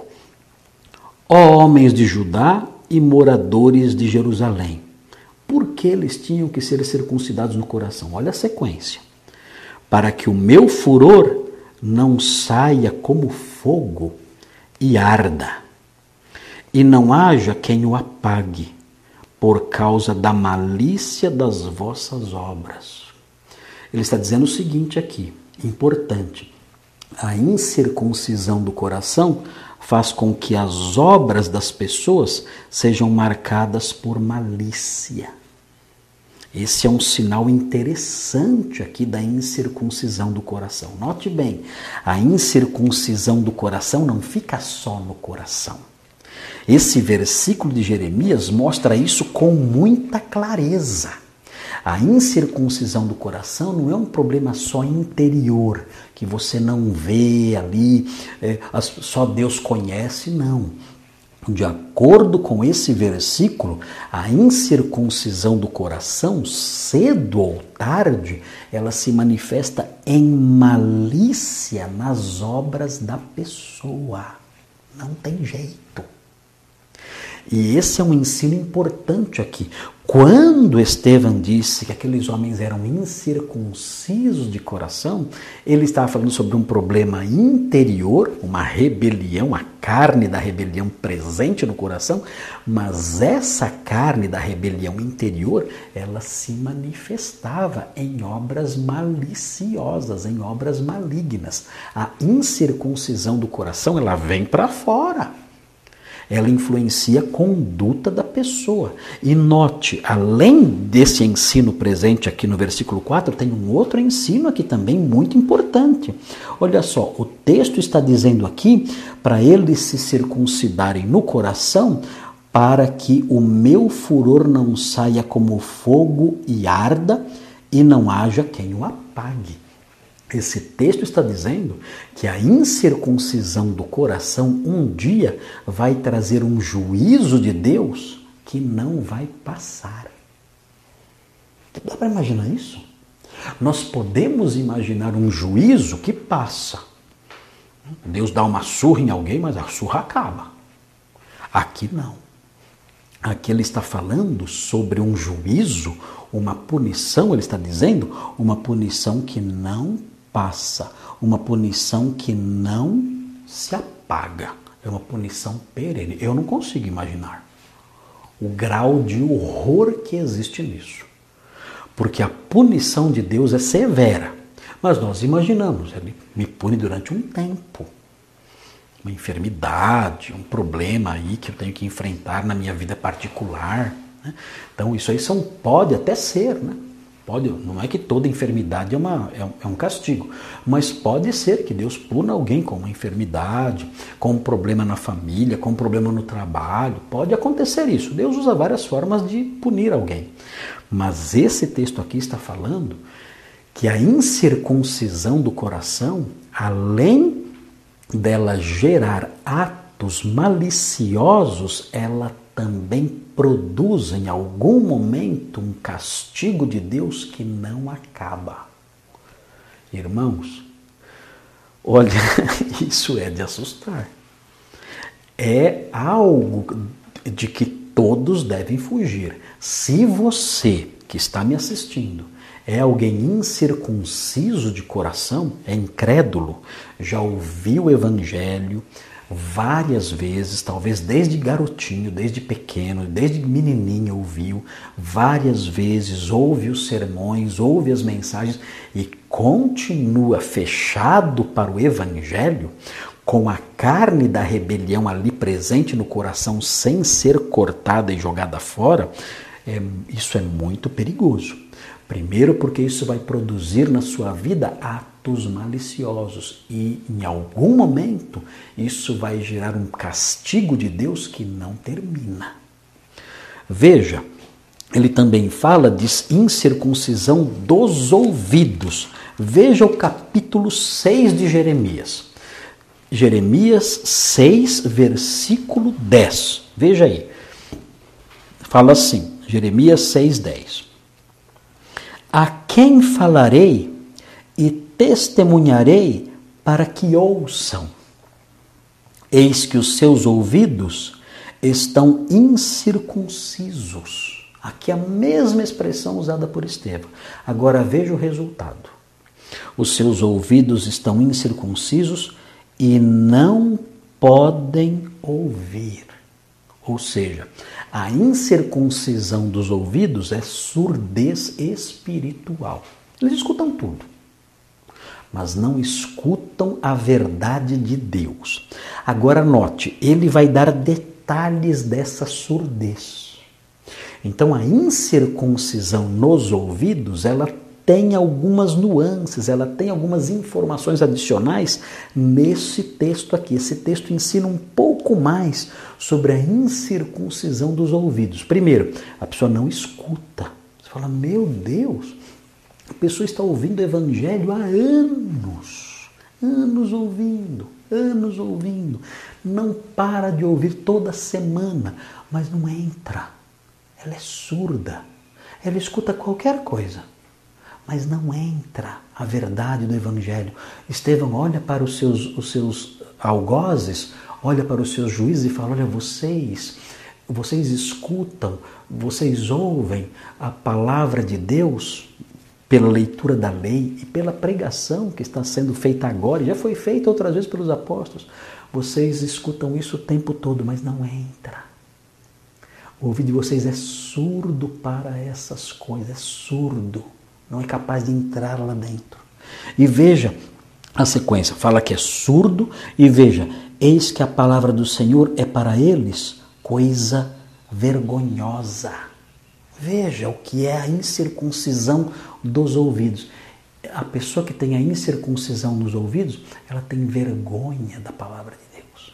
A: Ó homens de Judá e moradores de Jerusalém. Por que eles tinham que ser circuncidados no coração? Olha a sequência. Para que o meu furor não saia como fogo e arda, e não haja quem o apague, por causa da malícia das vossas obras. Ele está dizendo o seguinte aqui, importante, a incircuncisão do coração faz com que as obras das pessoas sejam marcadas por malícia. Esse é um sinal interessante aqui da incircuncisão do coração. Note bem, a incircuncisão do coração não fica só no coração. Esse versículo de Jeremias mostra isso com muita clareza. A incircuncisão do coração não é um problema só interior, que você não vê ali, só Deus conhece, não. De acordo com esse versículo, a incircuncisão do coração, cedo ou tarde, ela se manifesta em malícia nas obras da pessoa. Não tem jeito. E esse é um ensino importante aqui. Quando Estevão disse que aqueles homens eram incircuncisos de coração, ele estava falando sobre um problema interior, uma rebelião, a carne da rebelião presente no coração, mas essa carne da rebelião interior, ela se manifestava em obras maliciosas, em obras malignas. A incircuncisão do coração, ela vem para fora. Ela influencia a conduta da pessoa. E note, além desse ensino presente aqui no versículo 4, tem um outro ensino aqui também muito importante. Olha só, o texto está dizendo aqui para eles se circuncidarem no coração, para que o meu furor não saia como fogo e arda, e não haja quem o apague. Esse texto está dizendo que a incircuncisão do coração um dia vai trazer um juízo de Deus que não vai passar. Dá para imaginar isso? Nós podemos imaginar um juízo que passa. Deus dá uma surra em alguém, mas a surra acaba. Aqui não. Aqui ele está falando sobre um juízo, uma punição, ele está dizendo, uma punição que não passa, uma punição que não se apaga, é uma punição perene. Eu não consigo imaginar o grau de horror que existe nisso, porque a punição de Deus é severa, mas nós imaginamos, ele me pune durante um tempo, uma enfermidade, um problema aí que eu tenho que enfrentar na minha vida particular, né? Então isso aí pode até ser, né? Não é que toda enfermidade é um castigo, mas pode ser que Deus puna alguém com uma enfermidade, com um problema na família, com um problema no trabalho. Pode acontecer isso. Deus usa várias formas de punir alguém. Mas esse texto aqui está falando que a incircuncisão do coração, além dela gerar atos maliciosos, ela também produz em algum momento um castigo de Deus que não acaba. Irmãos, olha, isso é de assustar. É algo de que todos devem fugir. Se você que está me assistindo é alguém incircunciso de coração, é incrédulo, já ouviu o evangelho várias vezes, talvez desde garotinho, desde pequeno, desde menininho ouviu, várias vezes ouve os sermões, ouve as mensagens e continua fechado para o evangelho, com a carne da rebelião ali presente no coração sem ser cortada e jogada fora, isso é muito perigoso. Primeiro porque isso vai produzir na sua vida atos maliciosos e em algum momento isso vai gerar um castigo de Deus que não termina. Veja, ele também fala de incircuncisão dos ouvidos. Veja o capítulo 6 de Jeremias. Jeremias 6, versículo 10. Veja aí. Fala assim, Jeremias 6, 10. A quem falarei e testemunharei para que ouçam? Eis que os seus ouvidos estão incircuncisos. Aqui é a mesma expressão usada por Estevão. Agora veja o resultado. Os seus ouvidos estão incircuncisos e não podem ouvir. Ou seja, a incircuncisão dos ouvidos é surdez espiritual. Eles escutam tudo, mas não escutam a verdade de Deus. Agora note, ele vai dar detalhes dessa surdez. Então a incircuncisão nos ouvidos, ela tem algumas nuances, ela tem algumas informações adicionais nesse texto aqui. Esse texto ensina um pouco mais sobre a incircuncisão dos ouvidos. Primeiro, a pessoa não escuta. Você fala, meu Deus, a pessoa está ouvindo o evangelho há anos, anos ouvindo, não para de ouvir toda semana, mas não entra. Ela é surda, ela escuta qualquer coisa, mas não entra a verdade do evangelho. Estevão olha para os seus algozes, olha para os seus juízes e fala, olha, vocês vocês escutam, vocês ouvem a palavra de Deus pela leitura da lei e pela pregação que está sendo feita agora, já foi feita outras vezes pelos apóstolos. Vocês escutam isso o tempo todo, mas não entra. O ouvido de vocês é surdo para essas coisas, é surdo, não é capaz de entrar lá dentro. E veja a sequência, fala que é surdo, e veja, eis que a palavra do Senhor é para eles coisa vergonhosa. Veja o que é a incircuncisão dos ouvidos. A pessoa que tem a incircuncisão nos ouvidos, ela tem vergonha da palavra de Deus.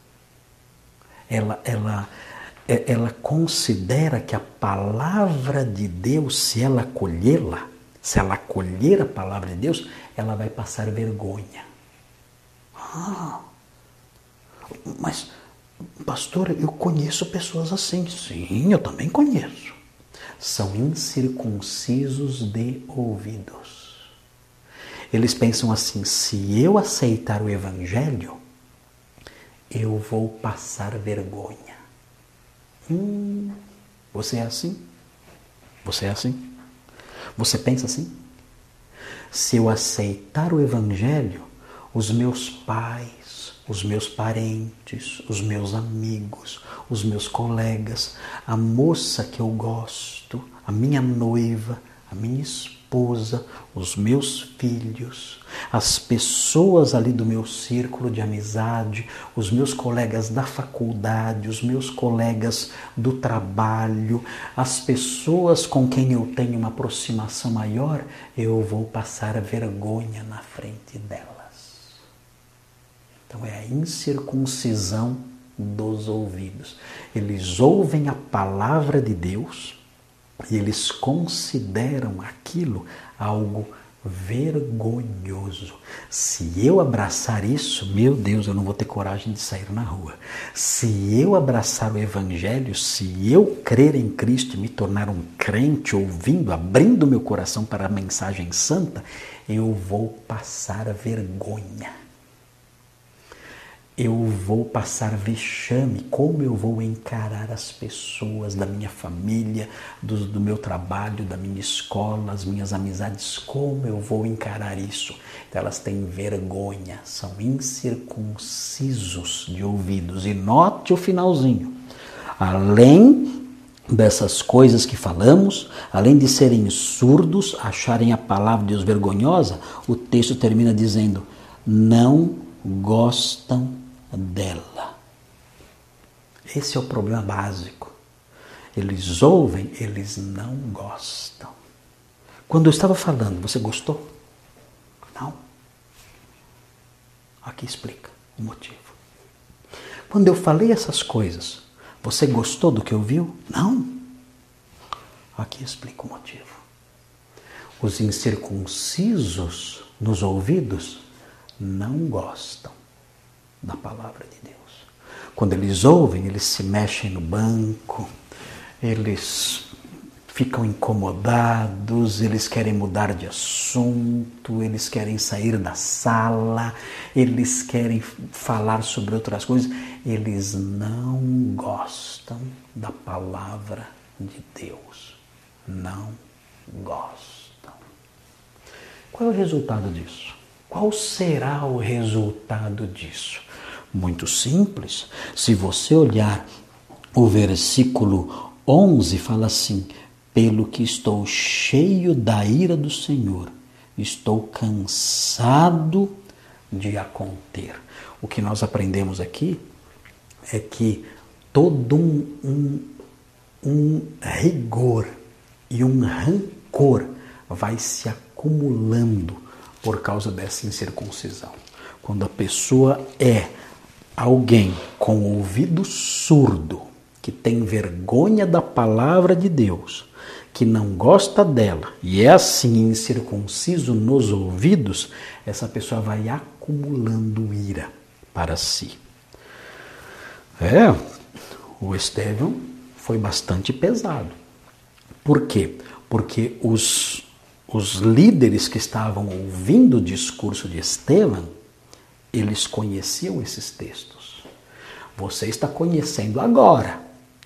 A: Ela considera que a palavra de Deus, se ela acolhê-la, se ela acolher a palavra de Deus, ela vai passar vergonha. Mas, pastor, eu conheço pessoas assim. Sim, eu também conheço. São incircuncisos de ouvidos. Eles pensam assim, se eu aceitar o evangelho, eu vou passar vergonha. Você é assim? Você é assim? Você pensa assim? Se eu aceitar o evangelho, os meus pais, os meus parentes, os meus amigos, os meus colegas, a moça que eu gosto, a minha noiva, a minha esposa, os meus filhos, as pessoas ali do meu círculo de amizade, os meus colegas da faculdade, os meus colegas do trabalho, as pessoas com quem eu tenho uma aproximação maior, eu vou passar vergonha na frente delas. Então é a incircuncisão dos ouvidos. Eles ouvem a palavra de Deus e eles consideram aquilo algo vergonhoso. Se eu abraçar isso, meu Deus, eu não vou ter coragem de sair na rua. Se eu abraçar o evangelho, se eu crer em Cristo e me tornar um crente, ouvindo, abrindo meu coração para a mensagem santa, eu vou passar vergonha. Eu vou passar vexame, como eu vou encarar as pessoas da minha família, do meu trabalho, da minha escola, as minhas amizades, como eu vou encarar isso? Então, elas têm vergonha, são incircuncisos de ouvidos. E note o finalzinho, além dessas coisas que falamos, além de serem surdos, acharem a palavra de Deus vergonhosa, o texto termina dizendo, não gostam dela. Esse é o problema básico. Eles ouvem, eles não gostam. Quando eu estava falando, você gostou? Não. Aqui explica o motivo. Quando eu falei essas coisas, você gostou do que ouviu? Não. Aqui explica o motivo. Os incircuncisos nos ouvidos não gostam da palavra de Deus. Quando eles ouvem, eles se mexem no banco, eles ficam incomodados, eles querem mudar de assunto, eles querem sair da sala, eles querem falar sobre outras coisas, eles não gostam da palavra de Deus. Não gostam. Qual é o resultado disso? Qual será o resultado disso? Muito simples. Se você olhar o versículo 11, fala assim, pelo que estou cheio da ira do Senhor, estou cansado de a conter. O que nós aprendemos aqui é que todo um rigor e um rancor vai se acumulando por causa dessa incircuncisão. Quando a pessoa é alguém com ouvido surdo, que tem vergonha da palavra de Deus, que não gosta dela, e é assim incircunciso nos ouvidos, essa pessoa vai acumulando ira para si. O Estevão foi bastante pesado. Por quê? Porque os líderes que estavam ouvindo o discurso de Estevão, eles conheciam esses textos. Você está conhecendo agora.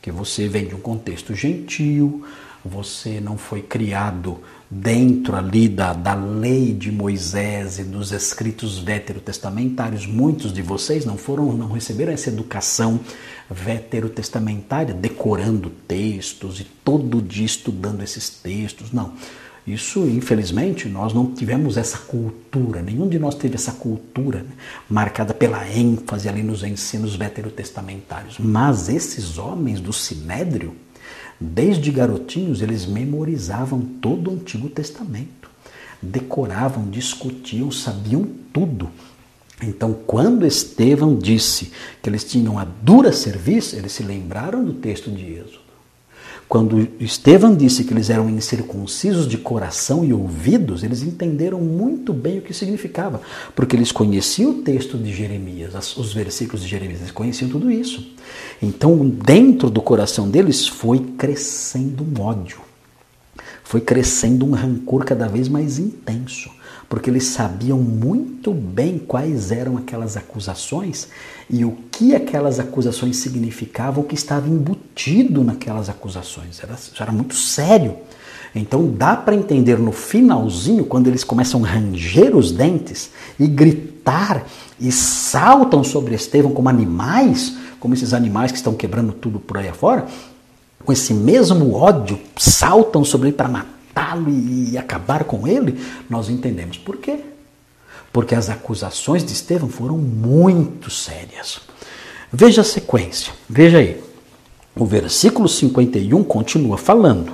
A: Porque você vem de um contexto gentil, você não foi criado dentro ali da lei de Moisés e dos escritos veterotestamentários. Muitos de vocês não receberam essa educação veterotestamentária, decorando textos e todo dia estudando esses textos. Não. Isso, infelizmente, nós não tivemos essa cultura, nenhum de nós teve essa cultura, né, marcada pela ênfase ali nos ensinos veterotestamentários. Mas esses homens do Sinédrio, desde garotinhos, eles memorizavam todo o Antigo Testamento, decoravam, discutiam, sabiam tudo. Então, quando Estevão disse que eles tinham a dura serviço, eles se lembraram do texto de Êxodo. Quando Estevão disse que eles eram incircuncisos de coração e ouvidos, eles entenderam muito bem o que significava, porque eles conheciam o texto de Jeremias, os versículos de Jeremias, eles conheciam tudo isso. Então, dentro do coração deles foi crescendo um ódio, foi crescendo um rancor cada vez mais intenso, porque eles sabiam muito bem quais eram aquelas acusações e o que aquelas acusações significavam, o que estava embutido naquelas acusações. Já era muito sério. Então dá para entender no finalzinho, quando eles começam a ranger os dentes e gritar e saltam sobre Estevão como animais, como esses animais que estão quebrando tudo por aí afora, com esse mesmo ódio, saltam sobre ele para matá-lo e acabar com ele, nós entendemos por quê. Porque as acusações de Estevão foram muito sérias. Veja a sequência, veja aí. O versículo 51 continua falando.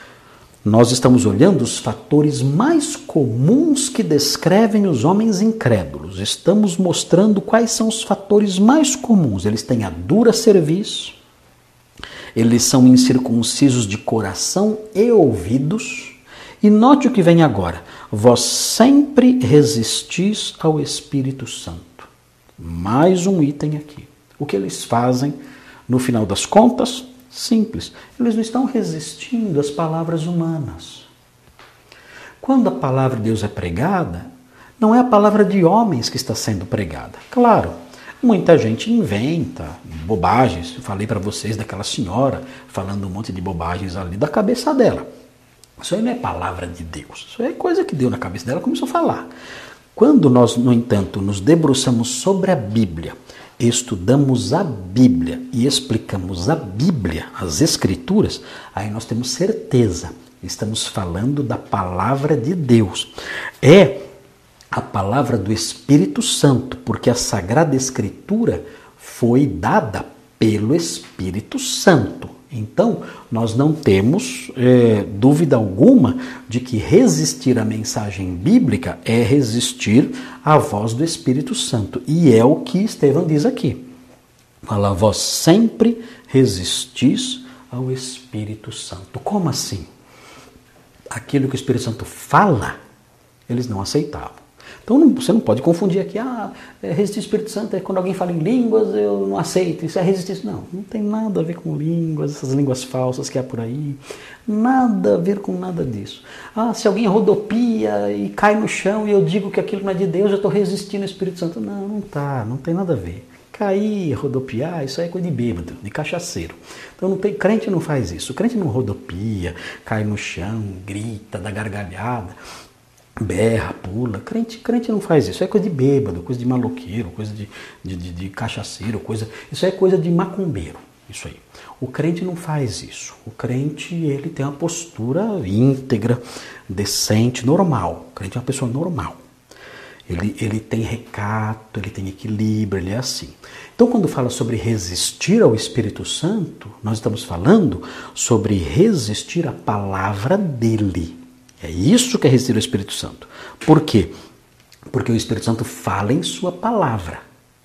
A: Nós estamos olhando os fatores mais comuns que descrevem os homens incrédulos. Estamos mostrando quais são os fatores mais comuns. Eles têm a dura cerviz, eles são incircuncisos de coração e ouvidos. E note o que vem agora. Vós sempre resistis ao Espírito Santo. Mais um item aqui. O que eles fazem, no final das contas? Simples. Eles não estão resistindo às palavras humanas. Quando a palavra de Deus é pregada, não é a palavra de homens que está sendo pregada. Claro, muita gente inventa bobagens. Eu falei para vocês daquela senhora falando um monte de bobagens ali da cabeça dela. Isso aí não é palavra de Deus. Isso aí é coisa que deu na cabeça dela e começou a falar. Quando nós, no entanto, nos debruçamos sobre a Bíblia, estudamos a Bíblia e explicamos a Bíblia, as Escrituras, aí nós temos certeza. Estamos falando da palavra de Deus. É a palavra do Espírito Santo, porque a Sagrada Escritura foi dada pelo Espírito Santo. Então, nós não temos dúvida alguma de que resistir à mensagem bíblica é resistir à voz do Espírito Santo. E é o que Estevão diz aqui. Fala, vós sempre resistis ao Espírito Santo. Como assim? Aquilo que o Espírito Santo fala, eles não aceitavam. Então você não pode confundir aqui, resistir ao Espírito Santo é quando alguém fala em línguas, eu não aceito, isso é resistir. Não, não tem nada a ver com línguas, essas línguas falsas que há por aí, nada a ver com nada disso. Se alguém rodopia e cai no chão e eu digo que aquilo não é de Deus, eu estou resistindo ao Espírito Santo. Não, não tem nada a ver. Cair, rodopiar, isso aí é coisa de bêbado, de cachaceiro. Então crente não faz isso, o crente não rodopia, cai no chão, grita, dá gargalhada, berra, pula. Crente não faz isso. Isso é coisa de bêbado, coisa de maloqueiro, coisa de cachaceiro, isso é coisa de macumbeiro. Isso aí. O crente não faz isso. O crente, ele tem uma postura íntegra, decente, normal. O crente é uma pessoa normal. Ele tem recato, ele tem equilíbrio, ele é assim. Então, quando fala sobre resistir ao Espírito Santo, nós estamos falando sobre resistir à palavra dele. É isso que é resistir ao Espírito Santo. Por quê? Porque o Espírito Santo fala em sua palavra.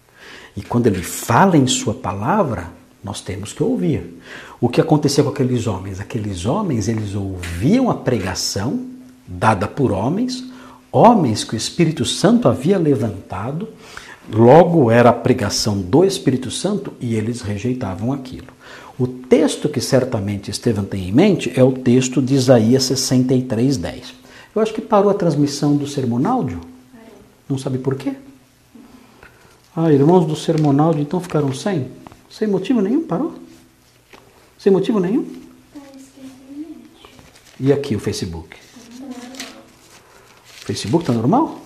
A: E quando ele fala em sua palavra, nós temos que ouvir. O que acontecia com aqueles homens? Aqueles homens, eles ouviam a pregação dada por homens que o Espírito Santo havia levantado, logo era a pregação do Espírito Santo e eles rejeitavam aquilo. O texto que certamente Estevão tem em mente é o texto de Isaías 63:10. Eu acho que parou a transmissão do sermonáudio. Não sabe por quê? Irmãos do sermonáudio então ficaram sem motivo nenhum, parou? Sem motivo nenhum? E aqui o Facebook? O Facebook está normal?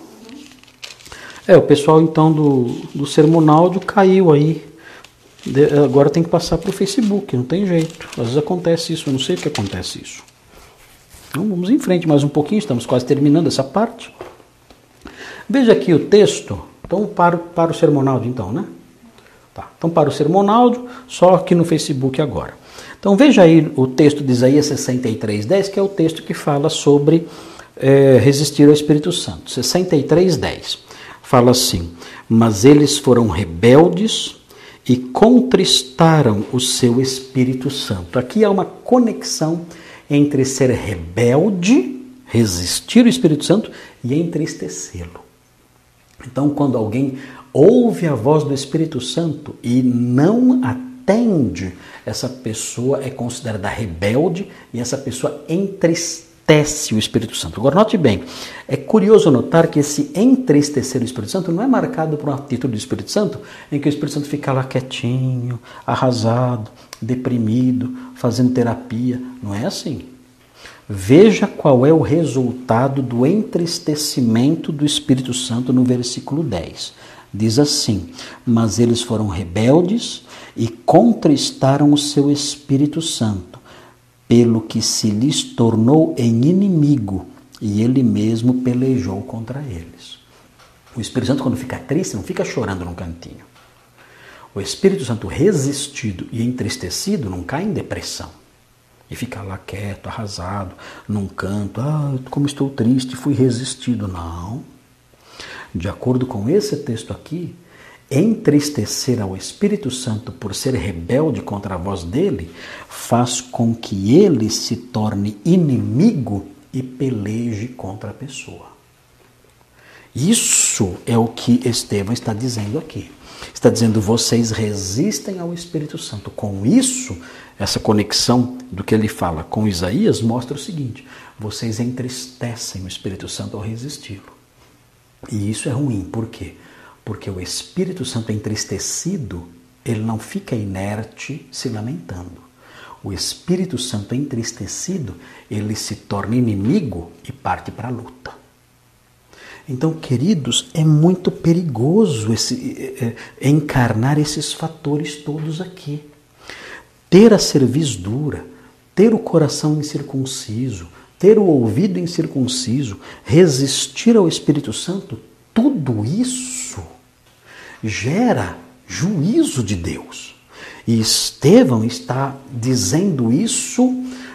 A: O pessoal então do Sermonáudio caiu aí. Agora tem que passar para o Facebook, não tem jeito. Às vezes acontece isso, eu não sei porque acontece isso. Então vamos em frente mais um pouquinho, estamos quase terminando essa parte. Veja aqui o texto. Então para o Sermonáudio então, né? Tá. Então para o Sermonáudio, só aqui no Facebook agora. Então veja aí o texto de Isaías 63:10, que é o texto que fala sobre resistir ao Espírito Santo. 63:10 fala assim: mas eles foram rebeldes e contristaram o seu Espírito Santo. Aqui há uma conexão entre ser rebelde, resistir ao Espírito Santo, e entristecê-lo. Então, quando alguém ouve a voz do Espírito Santo e não atende, essa pessoa é considerada rebelde e essa pessoa entristece o Espírito Santo. Agora, note bem, é curioso notar que esse entristecer o Espírito Santo não é marcado por uma atitude do Espírito Santo em que o Espírito Santo fica lá quietinho, arrasado, deprimido, fazendo terapia. Não é assim. Veja qual é o resultado do entristecimento do Espírito Santo no versículo 10. Diz assim: mas eles foram rebeldes e contristaram o seu Espírito Santo, pelo que se lhes tornou em inimigo, e ele mesmo pelejou contra eles. O Espírito Santo, quando fica triste, não fica chorando num cantinho. O Espírito Santo resistido e entristecido não cai em depressão e fica lá quieto, arrasado, num canto. Como estou triste, fui resistido. Não. De acordo com esse texto aqui, entristecer ao Espírito Santo por ser rebelde contra a voz dele faz com que ele se torne inimigo e peleje contra a pessoa. Isso é o que Estevão está dizendo aqui. Está dizendo: vocês resistem ao Espírito Santo. Com isso, essa conexão do que ele fala com Isaías mostra o seguinte: vocês entristecem o Espírito Santo ao resisti-lo. E isso é ruim. Por quê? Porque o Espírito Santo entristecido, ele não fica inerte se lamentando. O Espírito Santo entristecido, ele se torna inimigo e parte para a luta. Então, queridos, é muito perigoso encarnar esses fatores todos aqui. Ter a cerviz dura, ter o coração incircunciso, ter o ouvido incircunciso, resistir ao Espírito Santo, tudo isso gera juízo de Deus. E Estevão está dizendo isso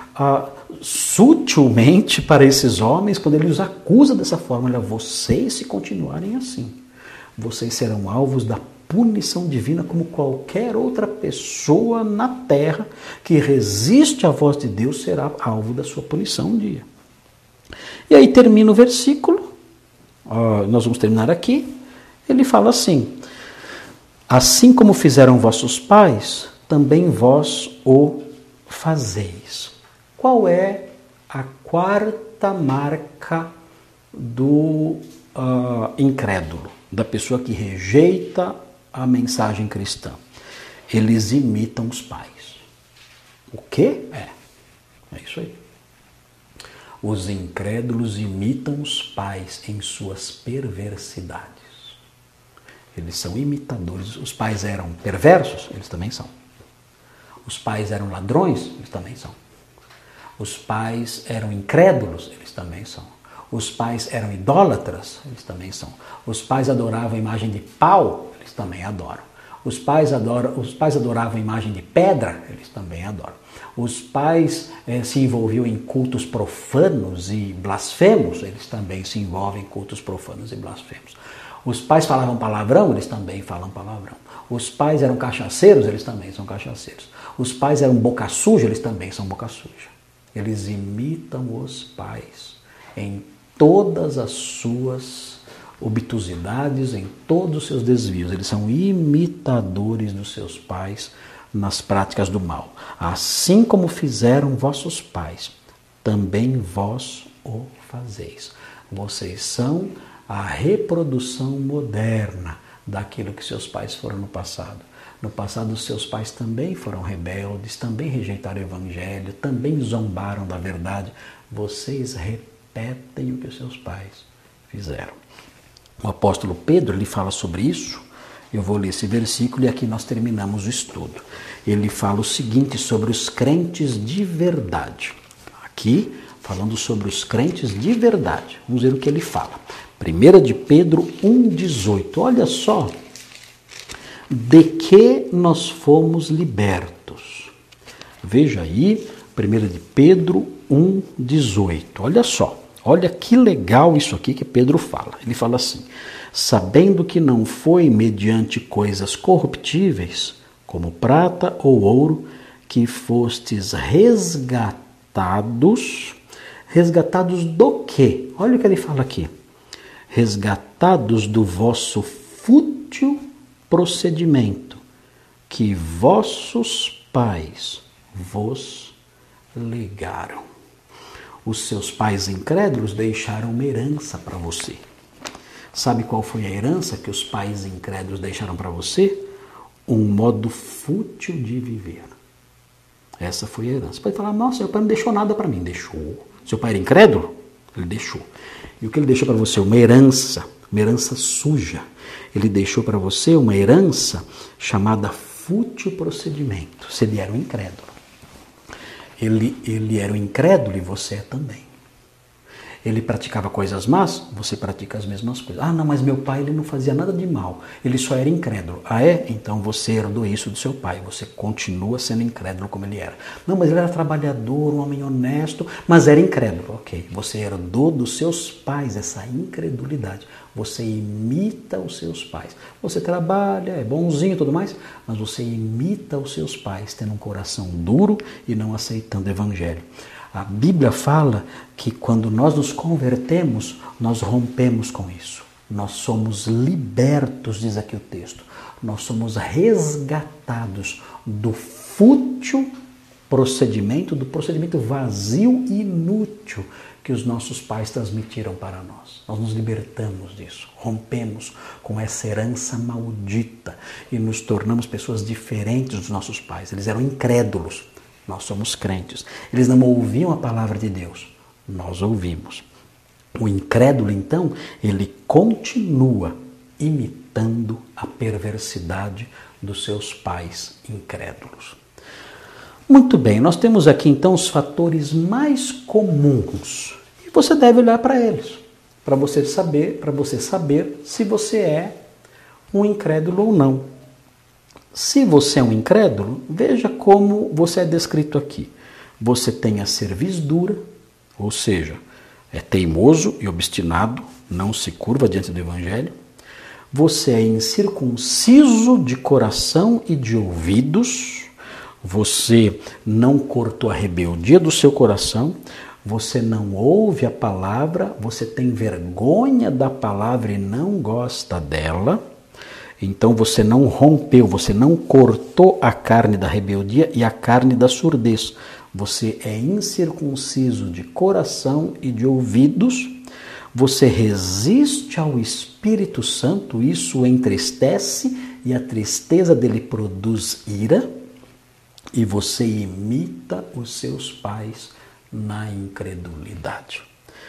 A: sutilmente para esses homens, quando ele os acusa dessa forma. Olha, vocês, se continuarem assim, vocês serão alvos da punição divina como qualquer outra pessoa na terra que resiste à voz de Deus será alvo da sua punição um dia. E aí termina o versículo, nós vamos terminar aqui, ele fala assim: assim como fizeram vossos pais, também vós o fazeis. Qual é a quarta marca do incrédulo, da pessoa que rejeita a mensagem cristã? Eles imitam os pais. O quê? É isso aí. Os incrédulos imitam os pais em suas perversidades. Eles são imitadores. Os pais eram perversos? Eles também são. Os pais eram ladrões? Eles também são. Os pais eram incrédulos? Eles também são. Os pais eram idólatras? Eles também são. Os pais adoravam a imagem de pau? Eles também adoram. Os pais adoravam a imagem de pedra? Eles também adoram. Os pais se envolviam em cultos profanos e blasfemos? Eles também se envolvem em cultos profanos e blasfemos. Os pais falavam palavrão? Eles também falam palavrão. Os pais eram cachaceiros? Eles também são cachaceiros. Os pais eram boca suja? Eles também são boca suja. Eles imitam os pais em todas as suas obtusidades, em todos os seus desvios. Eles são imitadores dos seus pais nas práticas do mal. Assim como fizeram vossos pais, também vós o fazeis. Vocês são a reprodução moderna daquilo que seus pais foram no passado. No passado, os seus pais também foram rebeldes, também rejeitaram o evangelho, também zombaram da verdade. Vocês repetem o que os seus pais fizeram. O apóstolo Pedro, ele fala sobre isso. Eu vou ler esse versículo e aqui nós terminamos o estudo. Ele fala o seguinte sobre os crentes de verdade. Aqui, falando sobre os crentes de verdade. Vamos ver o que ele fala. 1 de Pedro 1,18. Olha só. De que nós fomos libertos. Veja aí, 1 de Pedro 1,18. Olha só. Olha que legal isso aqui que Pedro fala. Ele fala assim: sabendo que não foi mediante coisas corruptíveis, como prata ou ouro, que fostes resgatados. Resgatados do quê? Olha o que ele fala aqui. Resgatados do vosso fútil procedimento, que vossos pais vos legaram. Os seus pais incrédulos deixaram uma herança para você. Sabe qual foi a herança que os pais incrédulos deixaram para você? Um modo fútil de viver. Essa foi a herança. Você pode falar, nossa, meu pai não deixou nada para mim. Deixou. Seu pai era incrédulo? Ele deixou. E o que ele deixou para você? Uma herança suja. Ele deixou para você uma herança chamada fútil procedimento. Se ele era um incrédulo. Ele era um incrédulo e você é também. Ele praticava coisas más, você pratica as mesmas coisas. Ah, não, mas meu pai ele não fazia nada de mal, ele só era incrédulo. Ah, é? Então você herdou isso do seu pai, você continua sendo incrédulo como ele era. Não, mas ele era trabalhador, um homem honesto, mas era incrédulo. Ok, você herdou dos seus pais essa incredulidade. Você imita os seus pais. Você trabalha, é bonzinho e tudo mais, mas você imita os seus pais, tendo um coração duro e não aceitando o evangelho. A Bíblia fala que quando nós nos convertemos, nós rompemos com isso. Nós somos libertos, diz aqui o texto. Nós somos resgatados do fútil procedimento, do procedimento vazio e inútil que os nossos pais transmitiram para nós. Nós nos libertamos disso, rompemos com essa herança maldita e nos tornamos pessoas diferentes dos nossos pais. Eles eram incrédulos. Nós somos crentes. Eles não ouviam a palavra de Deus. Nós ouvimos. O incrédulo, então, ele continua imitando a perversidade dos seus pais incrédulos. Muito bem, nós temos aqui, então, os fatores mais comuns. E você deve olhar para eles, para você saber se você é um incrédulo ou não. Se você é um incrédulo, veja como você é descrito aqui. Você tem a cerviz dura, ou seja, é teimoso e obstinado, não se curva diante do evangelho. Você é incircunciso de coração e de ouvidos. Você não cortou a rebeldia do seu coração. Você não ouve a palavra. Você tem vergonha da palavra e não gosta dela. Então você não rompeu, você não cortou a carne da rebeldia e a carne da surdez. Você é incircunciso de coração e de ouvidos. Você resiste ao Espírito Santo, isso o entristece e a tristeza dele produz ira. E você imita os seus pais na incredulidade.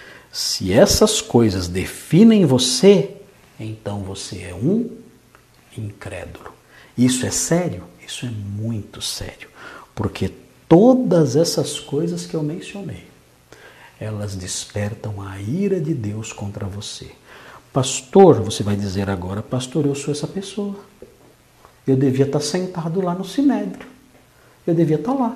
A: Se essas coisas definem você, então você é um incrédulo. Isso é sério? Isso é muito sério, porque todas essas coisas que eu mencionei, elas despertam a ira de Deus contra você. Pastor, você vai dizer agora, pastor, eu sou essa pessoa. Eu devia estar sentado lá no sinédrio. Eu devia estar lá.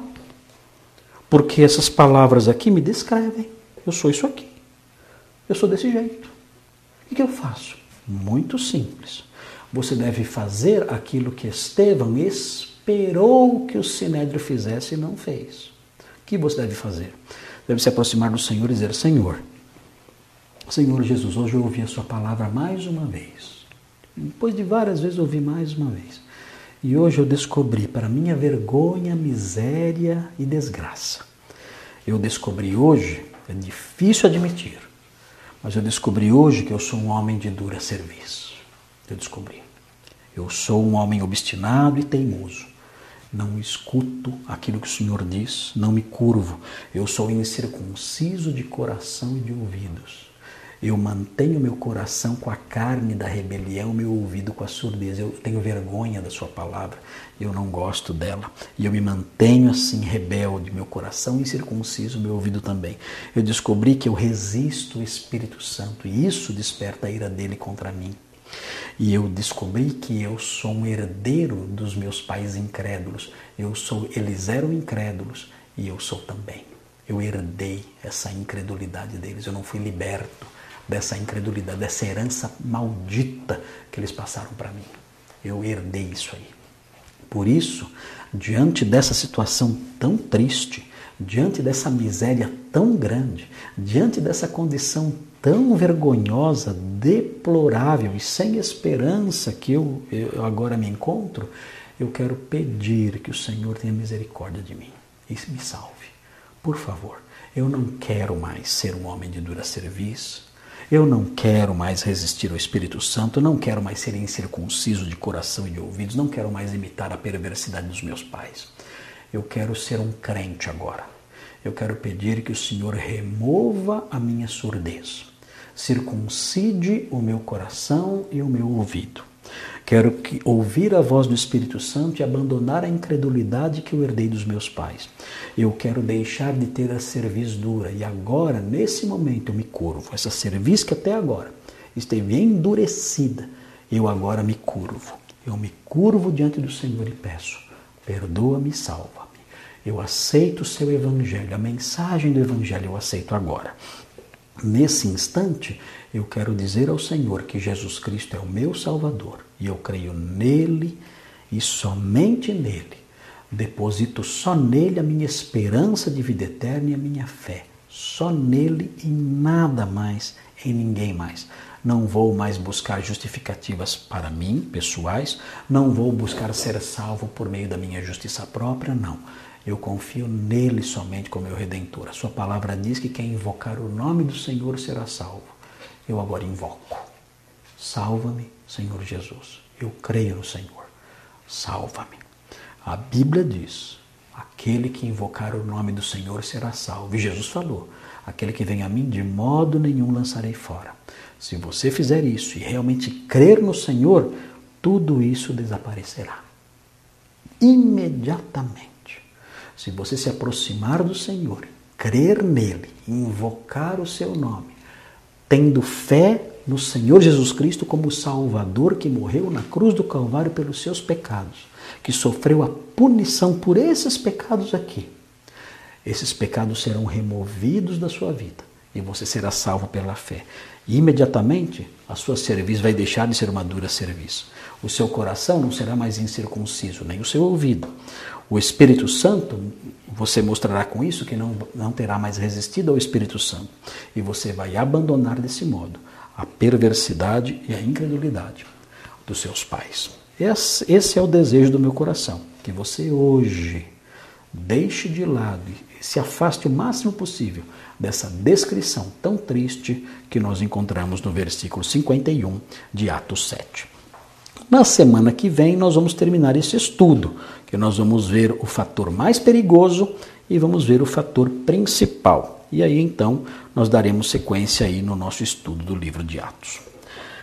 A: Porque essas palavras aqui me descrevem. Eu sou isso aqui. Eu sou desse jeito. O que eu faço? Muito simples. Você deve fazer aquilo que Estevão esperou que o sinédrio fizesse e não fez. O que você deve fazer? Deve se aproximar do Senhor e dizer, Senhor Jesus, hoje eu ouvi a sua palavra mais uma vez. Depois de várias vezes eu ouvi mais uma vez. E hoje eu descobri, para minha vergonha, miséria e desgraça. Eu descobri hoje, é difícil admitir, mas eu descobri hoje que eu sou um homem de dura cerviz. Eu descobri. Eu sou um homem obstinado e teimoso. Não escuto aquilo que o Senhor diz, não me curvo. Eu sou incircunciso de coração e de ouvidos. Eu mantenho meu coração com a carne da rebelião, meu ouvido com a surdez. Eu tenho vergonha da sua palavra, eu não gosto dela. E eu me mantenho assim rebelde, meu coração incircunciso, meu ouvido também. Eu descobri que eu resisto ao Espírito Santo e isso desperta a ira dele contra mim. E eu descobri que eu sou um herdeiro dos meus pais incrédulos. Eles eram incrédulos e eu sou também. Eu herdei essa incredulidade deles, eu não fui liberto dessa incredulidade, dessa herança maldita que eles passaram para mim. Eu herdei isso aí. Por isso, diante dessa situação tão triste, diante dessa miséria tão grande, diante dessa condição tão vergonhosa, deplorável e sem esperança que eu agora me encontro, eu quero pedir que o Senhor tenha misericórdia de mim e me salve. Por favor, eu não quero mais ser um homem de dura cerviz. Eu não quero mais resistir ao Espírito Santo, não quero mais ser incircunciso de coração e de ouvidos, não quero mais imitar a perversidade dos meus pais. Eu quero ser um crente agora. Eu quero pedir que o Senhor remova a minha surdez, circuncide o meu coração e o meu ouvido. Quero ouvir a voz do Espírito Santo e abandonar a incredulidade que eu herdei dos meus pais. Eu quero deixar de ter a cerviz dura e agora, nesse momento, eu me curvo. Essa cerviz que até agora esteve endurecida, eu agora me curvo. Eu me curvo diante do Senhor e peço, perdoa-me e salva-me. Eu aceito o seu Evangelho, a mensagem do Evangelho eu aceito agora. Nesse instante, eu quero dizer ao Senhor que Jesus Cristo é o meu Salvador e eu creio nele e somente nele. Deposito só nele a minha esperança de vida eterna e a minha fé. Só nele e nada mais, em ninguém mais. Não vou mais buscar justificativas para mim, pessoais. Não vou buscar ser salvo por meio da minha justiça própria, não. Eu confio nele somente como meu Redentor. A sua palavra diz que quem invocar o nome do Senhor será salvo. Eu agora invoco. Salva-me, Senhor Jesus. Eu creio no Senhor. Salva-me. A Bíblia diz, aquele que invocar o nome do Senhor será salvo. E Jesus falou, aquele que vem a mim de modo nenhum lançarei fora. Se você fizer isso e realmente crer no Senhor, tudo isso desaparecerá. Imediatamente. Se você se aproximar do Senhor, crer nele, invocar o seu nome, tendo fé no Senhor Jesus Cristo como Salvador que morreu na cruz do Calvário pelos seus pecados, que sofreu a punição por esses pecados aqui. Esses pecados serão removidos da sua vida e você será salvo pela fé. E imediatamente a sua cerviz vai deixar de ser uma dura cerviz. O seu coração não será mais incircunciso, nem o seu ouvido. O Espírito Santo, você mostrará com isso que não terá mais resistido ao Espírito Santo. E você vai abandonar desse modo a perversidade e a incredulidade dos seus pais. Esse é o desejo do meu coração, que você hoje deixe de lado e se afaste o máximo possível dessa descrição tão triste que nós encontramos no versículo 51 de Atos 7. Na semana que vem nós vamos terminar esse estudo, que nós vamos ver o fator mais perigoso e vamos ver o fator principal. E aí então nós daremos sequência aí no nosso estudo do livro de Atos.